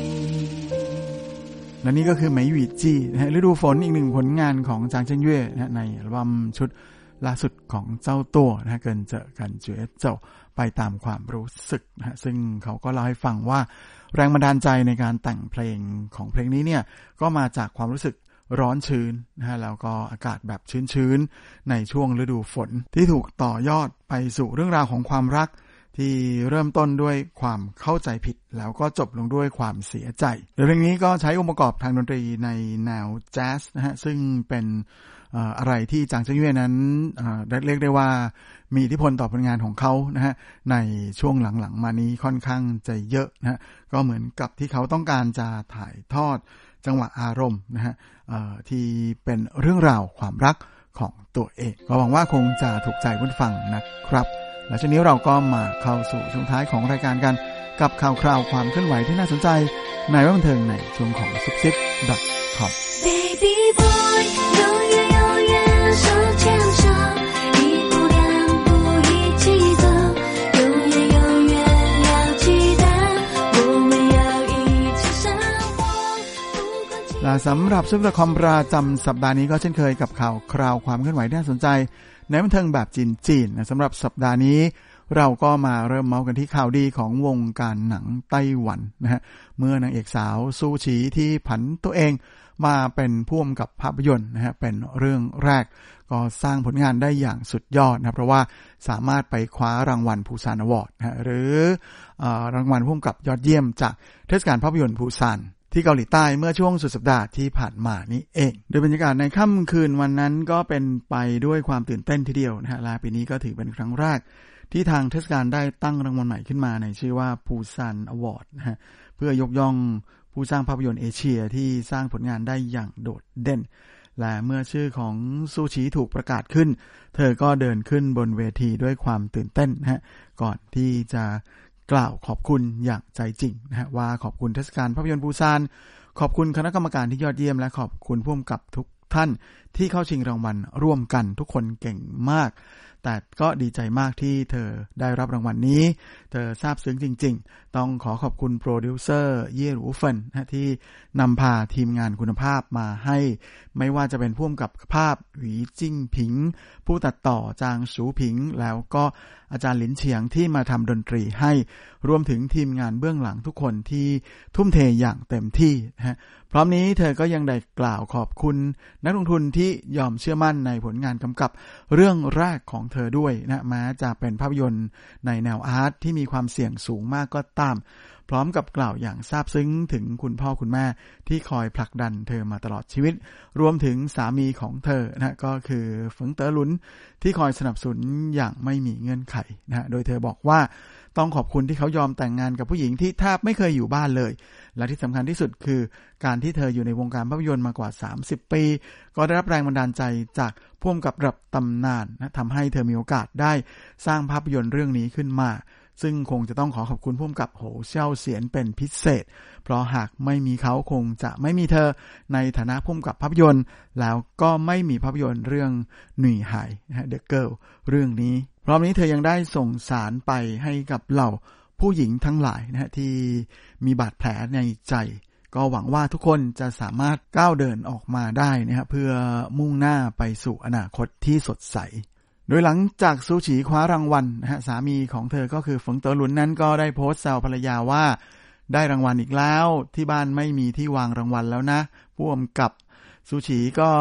และนี่ก็คือไหมหวีจี้นะฮะฤดูฝนอีกหนึ่งผลงานของจางเจิ้งเย่นะฮะในอัลบั้มชุดล่าสุดของเจ้าตัวนะฮะเกินเจอกันเจ๋อเจ้าไปตามความรู้สึกนะฮะซึ่งเขาก็เล่าให้ฟังว่าแรงบันดาลใจในการแต่งเพลงของเพลงนี้เนี่ยก็มาจากความรู้สึกร้อนชื้นนะฮะแล้วก็อากาศแบบชื้นๆในช่วงฤดูฝนที่ถูกต่อยอดไปสู่เรื่องราวของความรักที่เริ่มต้นด้วยความเข้าใจผิดแล้วก็จบลงด้วยความเสียใจโดยเพลงนี้ก็ใช้องค์ประกอบทางดนตรีในแนวแจ๊สนะฮะซึ่งเป็นอะไรที่จางเจิ้งเย่นั้นเรียกได้ว่ามีอิทธิพลต่อผลงานของเขานะฮะในช่วงหลังๆมานี้ค่อนข้างจะเยอะนะฮะก็เหมือนกับที่เขาต้องการจะถ่ายทอดจังหวะอารมณ์นะฮะที่เป็นเรื่องราวความรักของตัวเองก็หวังว่าคงจะถูกใจผู้ฟังนะครับและช่วงนี้เราก็มาเข้าสู่ช่วงท้ายของรายการกันกับข่าวคราวความเคลื่อนไหวที่น่าสนใจในแวดวงบันเทิงในช่วงของ ซุปซิป ดอท คอม Baby boy 永远永远手牵手一步两步一起走永远永远要记得我们要一起生活และสำหรับ ซุป ดอท คอม ประจำสัปดาห์นี้ก็เช่นเคยกับข่าวคราวความเคลื่อนไหวที่น่าสนใจในบันเทิงแบบจีนๆนะสำหรับสัปดาห์นี้เราก็มาเริ่มเมาส์กันที่ข่าวดีของวงการหนังไต้หวันนะฮะเมื่อนางเอกสาวซูฉีที่ผันตัวเองมาเป็นผู้กำกับภาพยนตร์นะฮะเป็นเรื่องแรกก็สร้างผลงานได้อย่างสุดยอดนะเพราะว่าสามารถไปคว้ารางวัลปูซานอวอร์ดนะฮะหรือเอ่อรางวัลผู้กำกับยอดเยี่ยมจากเทศกาลภาพยนตร์ปูซานที่เกาหลีใต้เมื่อช่วงสุดสัปดาห์ที่ผ่านมานี้เองโดยบรรยากาศในค่ำคืนวันนั้นก็เป็นไปด้วยความตื่นเต้นทีเดียวนะฮะและปีนี้ก็ถือเป็นครั้งแรกที่ทางเทศกาลได้ตั้งรางวัลใหม่ขึ้นมาในชื่อว่าปูซานอวอร์ดนะฮะเพื่อยกย่องผู้สร้างภาพยนตร์เอเชียที่สร้างผลงานได้อย่างโดดเด่นและเมื่อชื่อของซูชิถูกประกาศขึ้นเธอก็เดินขึ้นบนเวทีด้วยความตื่นเต้นนะฮะก่อนที่จะกล่าวขอบคุณอย่างใจจริงนะฮะว่าขอบคุณเทศกาลภาพยนตร์ปูซานขอบคุณคณะกรรมการที่ยอดเยี่ยมและขอบคุณผู้กำกับทุกท่านที่เข้าชิงรางวัลร่วมกันทุกคนเก่งมากแต่ก็ดีใจมากที่เธอได้รับรางวัล น, นี้เธอซาบซึ้งจริงๆต้องขอขอบคุณโปรดิวเซอร์เย่หรูเฟินนะที่นำพาทีมงานคุณภาพมาให้ไม่ว่าจะเป็นผู้กำกับภาพหวีจิ้งผิงผู้ตัดต่อจางสูผิงแล้วก็อาจารย์หลินเฉียงที่มาทำดนตรีให้รวมถึงทีมงานเบื้องหลังทุกคนที่ทุ่มเทอย่างเต็มที่นะฮะพร้อมนี้เธอก็ยังได้กล่าวขอบคุณนักลงทุนที่ยอมเชื่อมั่นในผลงานกำกับเรื่องแรกของเธอด้วยนะแม้จะเป็นภาพยนตร์ในแนวอาร์ตที่มีความเสี่ยงสูงมากก็ตามพร้อมกับกล่าวอย่างซาบซึ้งถึงคุณพ่อคุณแม่ที่คอยผลักดันเธอมาตลอดชีวิตรวมถึงสามีของเธอนะก็คือเฟิงเต๋อหลุนที่คอยสนับสนุนอย่างไม่มีเงื่อนไขนะโดยเธอบอกว่าต้องขอบคุณที่เขายอมแต่งงานกับผู้หญิงที่แทบไม่เคยอยู่บ้านเลยและที่สำคัญที่สุดคือการที่เธออยู่ในวงการภาพยนตร์มากว่าสามสิบปีก็ได้รับแรงบันดาลใจจากผู้กำกับระดับตำนานนะทำให้เธอมีโอกาสได้สร้างภาพยนตร์เรื่องนี้ขึ้นมาซึ่งคงจะต้องขอขอบคุณผู้กำกับโหเซี่ยวเสียนเป็นพิเศษเพราะหากไม่มีเขาคงจะไม่มีเธอในฐานะผู้กำกับภาพยนตร์แล้วก็ไม่มีภาพยนตร์เรื่องหนุ่ยหายนะฮะ The Girl เรื่องนี้พร้อมนี้เธอยังได้ส่งสารไปให้กับเหล่าผู้หญิงทั้งหลายนะฮะที่มีบาดแผลในใจก็หวังว่าทุกคนจะสามารถก้าวเดินออกมาได้นะฮะเพื่อมุ่งหน้าไปสู่อนาคตที่สดใสโดยหลังจากซูชิคว้ารางวัลนะฮะสามีของเธอก็คือเฟิงเต๋อหลุนนั้นก็ได้โพสต์แซวภรรยาว่าได้รางวัลอีกแล้วที่บ้านไม่มีที่วางรางวัลแล้วนะผู้กำกับซูชิก็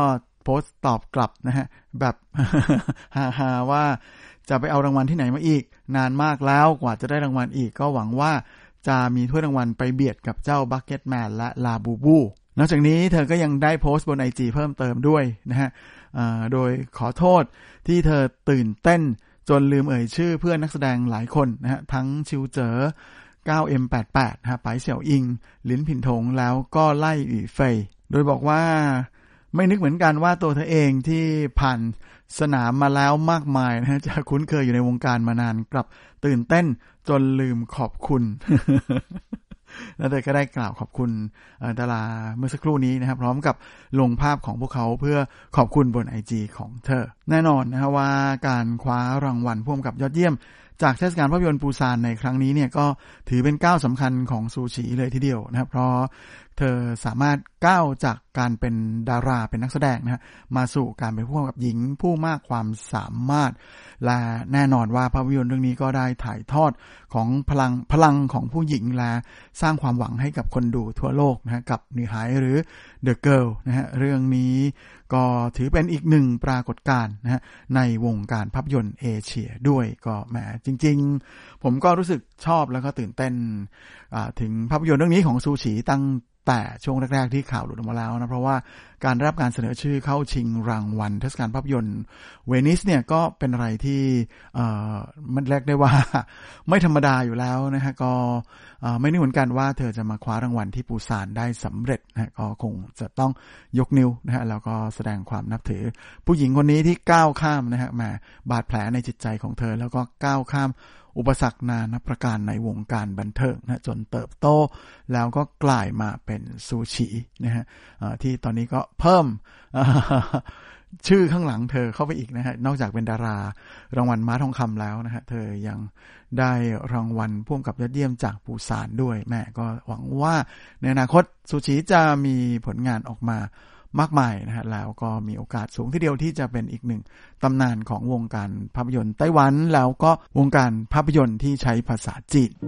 โพสต์ตอบกลับนะฮะแบบ ฮาๆว่าจะไปเอารางวัลที่ไหนมาอีกนานมากแล้วกว่าจะได้รางวัลอีกก็หวังว่าจะมีถ้วยรางวัลไปเบียดกับเจ้า Bucketman และ Labubu นอกจากนี้เธอก็ยังได้โพสต์บน ไอ จี เพิ่มเติมด้วยนะฮะโดยขอโทษที่เธอตื่นเต้นจนลืมเอ่ยชื่อเพื่อนนักแสดงหลายคนนะฮะทั้งชิวเจ๋อ เก้าเอ็ม แปดสิบแปด นะฮะไปเสี่ยวอิงลิ้นผินถงแล้วก็ไล่อีเฟยโดยบอกว่าไม่นึกเหมือนกันว่าตัวเธอเองที่ผ่านสนามมาแล้วมากมายนะฮะจะคุ้นเคยอยู่ในวงการมานานกลับตื่นเต้นจนลืมขอบคุณ แล้วเธอก็ได้กล่าวขอบคุณดาราเมื่อสักครู่นี้นะครับพร้อมกับลงภาพของพวกเขาเพื่อขอบคุณบน ไอ จี ของเธอแน่นอนนะว่าการคว้ารางวัลพ่วงกับยอดเยี่ยมจากเทศกาลภาพยนตร์ปูซานในครั้งนี้เนี่ยก็ถือเป็นก้าวสำคัญของซูชิเลยทีเดียวนะครับเพราะเธอสามารถก้าวจากการเป็นดาราเป็นนักแสดงนะฮะมาสู่การเป็นผู้กำกับหญิงผู้มากความสามารถและแน่นอนว่าภาพยนตร์เรื่องนี้ก็ได้ถ่ายทอดของพลังพลังของผู้หญิงและสร้างความหวังให้กับคนดูทั่วโลกนะฮะกับหนีหายหรือ The Girl นะฮะเรื่องนี้ก็ถือเป็นอีกหนึ่งปรากฏการณ์นะฮะในวงการภาพยนตร์เอเชียด้วยก็แหมจริงๆผมก็รู้สึกชอบแล้วก็ตื่นเต้นถึงภาพยนตร์เรื่องนี้ของซูชิตั้งแต่ช่วงแรกๆที่ข่าวหลุดออกมาแล้วนะเพราะว่าการได้รับการเสนอชื่อเข้าชิงรางวัลเทศกาลภาพยนตร์เวนิสเนี่ยก็เป็นอะไรที่เอ่อมันเรียกได้ว่าไม่ธรรมดาอยู่แล้วนะฮะก็ไม่นึกเหมือนกันว่าเธอจะมาคว้ารางวัลที่ปูซานได้สำเร็จนะก็คงจะต้องยกนิ้วนะฮะแล้วก็แสดงความนับถือผู้หญิงคนนี้ที่ก้าวข้ามนะฮะมาบาดแผลในจิตใจของเธอแล้วก็ก้าวข้ามอุปสรรคนานาประการในวงการบันเทิงนะจนเติบโตแล้วก็กลายมาเป็นซูชินะฮะที่ตอนนี้ก็เพิ่มชื่อข้างหลังเธอเข้าไปอีกนะฮะนอกจากเป็นดารารางวัลม้าทองคำแล้วนะฮะเธอยังได้รางวัลพ่วงกับยอดเยี่ยมจากปูซานด้วยแม่ก็หวังว่าในอนาคตซูชิจะมีผลงานออกมามากมายนะฮะแล้วก็มีโอกาสสูงทีเดียวที่จะเป็นอีกหนึ่งตำนานของวงการภาพยนตร์ไต้หวันแล้วก็วงการภาพยนตร์ที่ใช้ภาษาจีน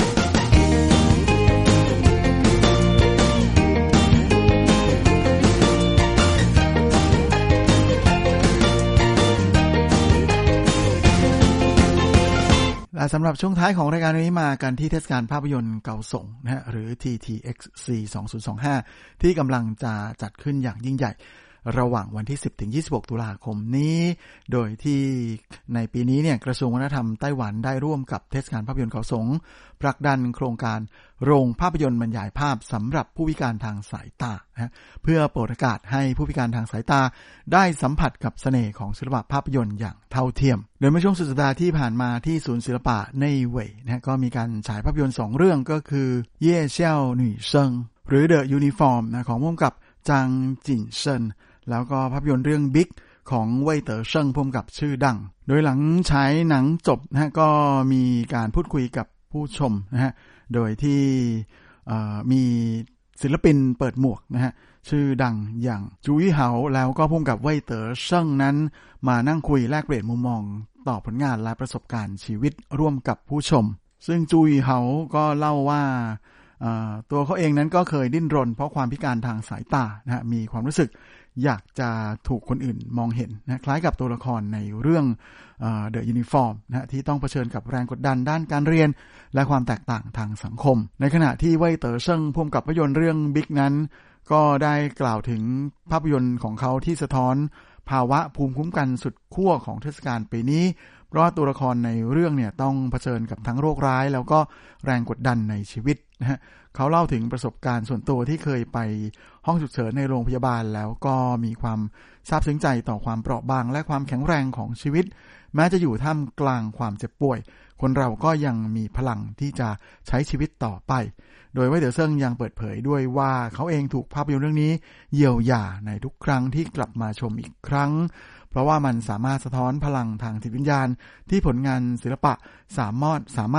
และสำหรับช่วงท้ายของรายการนี้มากันที่เทศกาลภาพยนตร์เกาสงนะฮะหรือ ที ที เอ็กซ์ ซี สองพันยี่สิบห้า ที่กำลังจะจัดขึ้นอย่างยิ่งใหญ่ระหว่างวันที่ สิบถึงยี่สิบหก ตุลาคมนี้โดยที่ในปีนี้เนี่ยกระทรวงวัฒนธรรมไต้หวันได้ร่วมกับเทศกาลภาพยนตร์เกาสงผลักดันโครงการโรงภาพยนตร์บรรยายภาพสำหรับผู้พิการทางสายตานะเพื่อเปิดโอกาสให้ผู้พิการทางสายตาได้สัมผัสกับเสน่ห์ของศิลปะภาพยนตร์อย่างเท่าเทียมโดยเมื่อช่วงสุดสัปดาห์ที่ผ่านมาที่ศูนย์ศิลปะในเว่ยนะก็มีการฉายภาพยนตร์สองเรื่องก็คือเย่เซี่ยวหนุ่ยเซิงหรือ The Uniform นะของผู้กำกับจางจินเซินแล้วก็ภาพยนตร์เรื่องบิ๊กของเว่ยเต๋อเซิงพุ่มกับชื่อดังโดยหลังฉายหนังจบนะฮะก็มีการพูดคุยกับผู้ชมนะฮะโดยที่มีศิลปินเปิดหมวกนะฮะชื่อดังอย่างจูยี่เหาแล้วก็พุ่มกับเว่ยเต๋อเซิงนั้นมานั่งคุยแลกเปลี่ยนมุมมองต่อผลงานและประสบการณ์ชีวิตร่วมกับผู้ชมซึ่งจูยี่เหาก็เล่าว่าตัวเขาเองนั้นก็เคยดิ้นรนเพราะความพิการทางสายตานะฮะมีความรู้สึกอยากจะถูกคนอื่นมองเห็นนะคล้ายกับตัวละครในเรื่องเอ่อ The Uniform นะฮะที่ต้องเผชิญกับแรงกดดันด้านการเรียนและความแตกต่างทางสังคมในขณะที่เว่ยเต๋อเซิงพุ่มกับภาพยนตร์เรื่อง Big นั้นก็ได้กล่าวถึงภาพยนตร์ของเขาที่สะท้อนภาวะภูมิคุ้มกันสุดขั้วของเทศกาลปีนี้เพราะตัวละครในเรื่องเนี่ยต้องเผชิญกับทั้งโรคร้ายแล้วก็แรงกดดันในชีวิตนะฮะเขาเล่าถึงประสบการณ์ส่วนตัวที่เคยไปห้องฉุกเฉินในโรงพยาบาลแล้วก็มีความซาบซึ้งใจต่อความเปราะบางและความแข็งแรงของชีวิตแม้จะอยู่ท่ามกลางความเจ็บป่วยคนเราก็ยังมีพลังที่จะใช้ชีวิตต่อไปโดยเว่ยเต๋อเซิงยังเปิดเผยด้วยว่าเขาเองถูกภาพยนตร์เรื่องนี้เยียวยาในทุกครั้งที่กลับมาชมอีกครั้งเพราะว่ามันสามารถสะท้อนพลังทางจิตวิญญาณที่ผลงานศิลปะสามารถสามารถ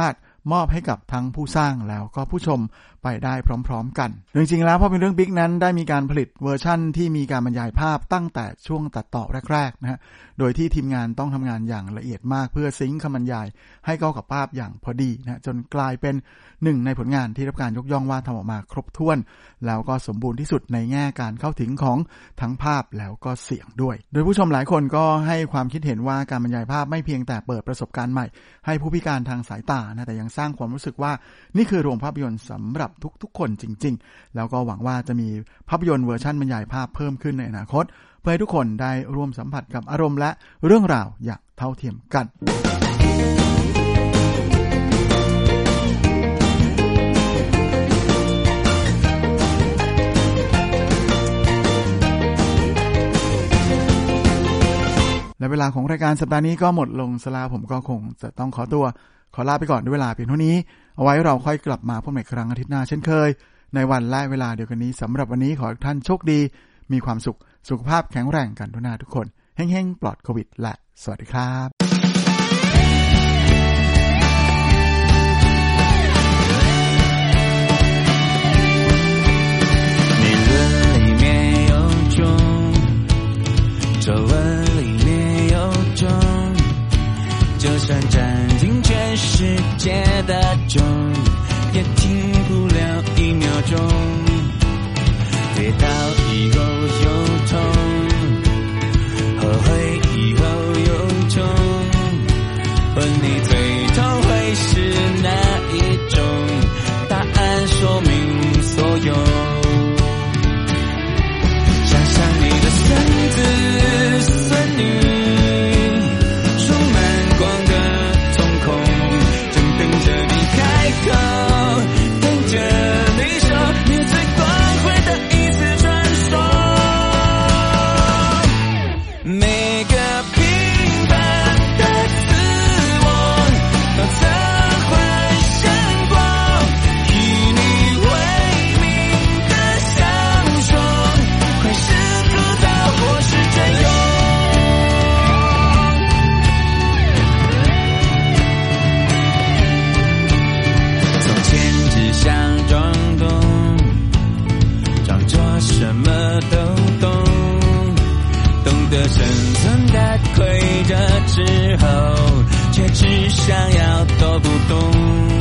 มอบให้กับทั้งผู้สร้างแล้วก็ผู้ชมไปได้พร้อมๆกันจริงๆแล้วพอเป็นเรื่องบิ๊กนั้นได้มีการผลิตเวอร์ชั่นที่มีการบรรยายภาพตั้งแต่ช่วงตัดต่อแรกๆนะฮะโดยที่ทีมงานต้องทำงานอย่างละเอียดมากเพื่อซิงค์คำบรรยายให้เข้ากับภาพอย่างพอดีนะจนกลายเป็นหนึ่งในผลงานที่รับการยกย่องว่าทำออกมาครบถ้วนแล้วก็สมบูรณ์ที่สุดในแง่การเข้าถึงของทั้งภาพแล้วก็เสียงด้วยโดยผู้ชมหลายคนก็ให้ความคิดเห็นว่าการบรรยายภาพไม่เพียงแต่เปิดประสบการณ์ใหม่ให้ผู้พิการทางสายตานะแต่ยังสร้างความรู้สึกว่านี่คือโรงภาพยนตร์สำหรับทุกๆคนจริงๆแล้วก็หวังว่าจะมีภาพยนตร์เวอร์ชันบรรยายภาพเพิ่มขึ้นในอนาคตเพื่อให้ทุกคนได้ร่วมสัมผัสกับอารมณ์และเรื่องราวอย่างเท่าเทียมกันและเวลาของรายการสัปดาห์นี้ก็หมดลงซะแล้วผมก็คงจะต้องขอตัวขอลาไปก่อนด้วยเวลาเพียงเท่านี้เอาไว้เราค่อยกลับมาพบกันอีกครั้งอาทิตย์หน้าเช่นเคยในวันและเวลาเดียวกันนี้สำหรับวันนี้ขอให้ท่านโชคดีมีความสุขสุขภาพแข็งแรงกันทุกหน้าทุกคนเฮ้งๆปลอดโควิดและสวัสดีครับ皱纹里面有钟，就算占尽全世界的钟，也停不了一秒钟。跌倒以后有痛，后悔以后有痛，问你最痛会是哪一种？答案说明所有。想象你的孙子孙女充满光的瞳孔，正等着你开口，等着你说你最光辉的一次传说。每个平凡的自我都曾幻想过，与你为名的相说，会是枯燥或是真勇。从前只想装懂，装作什么都懂，懂得生存的规则之后，却只想要都不懂。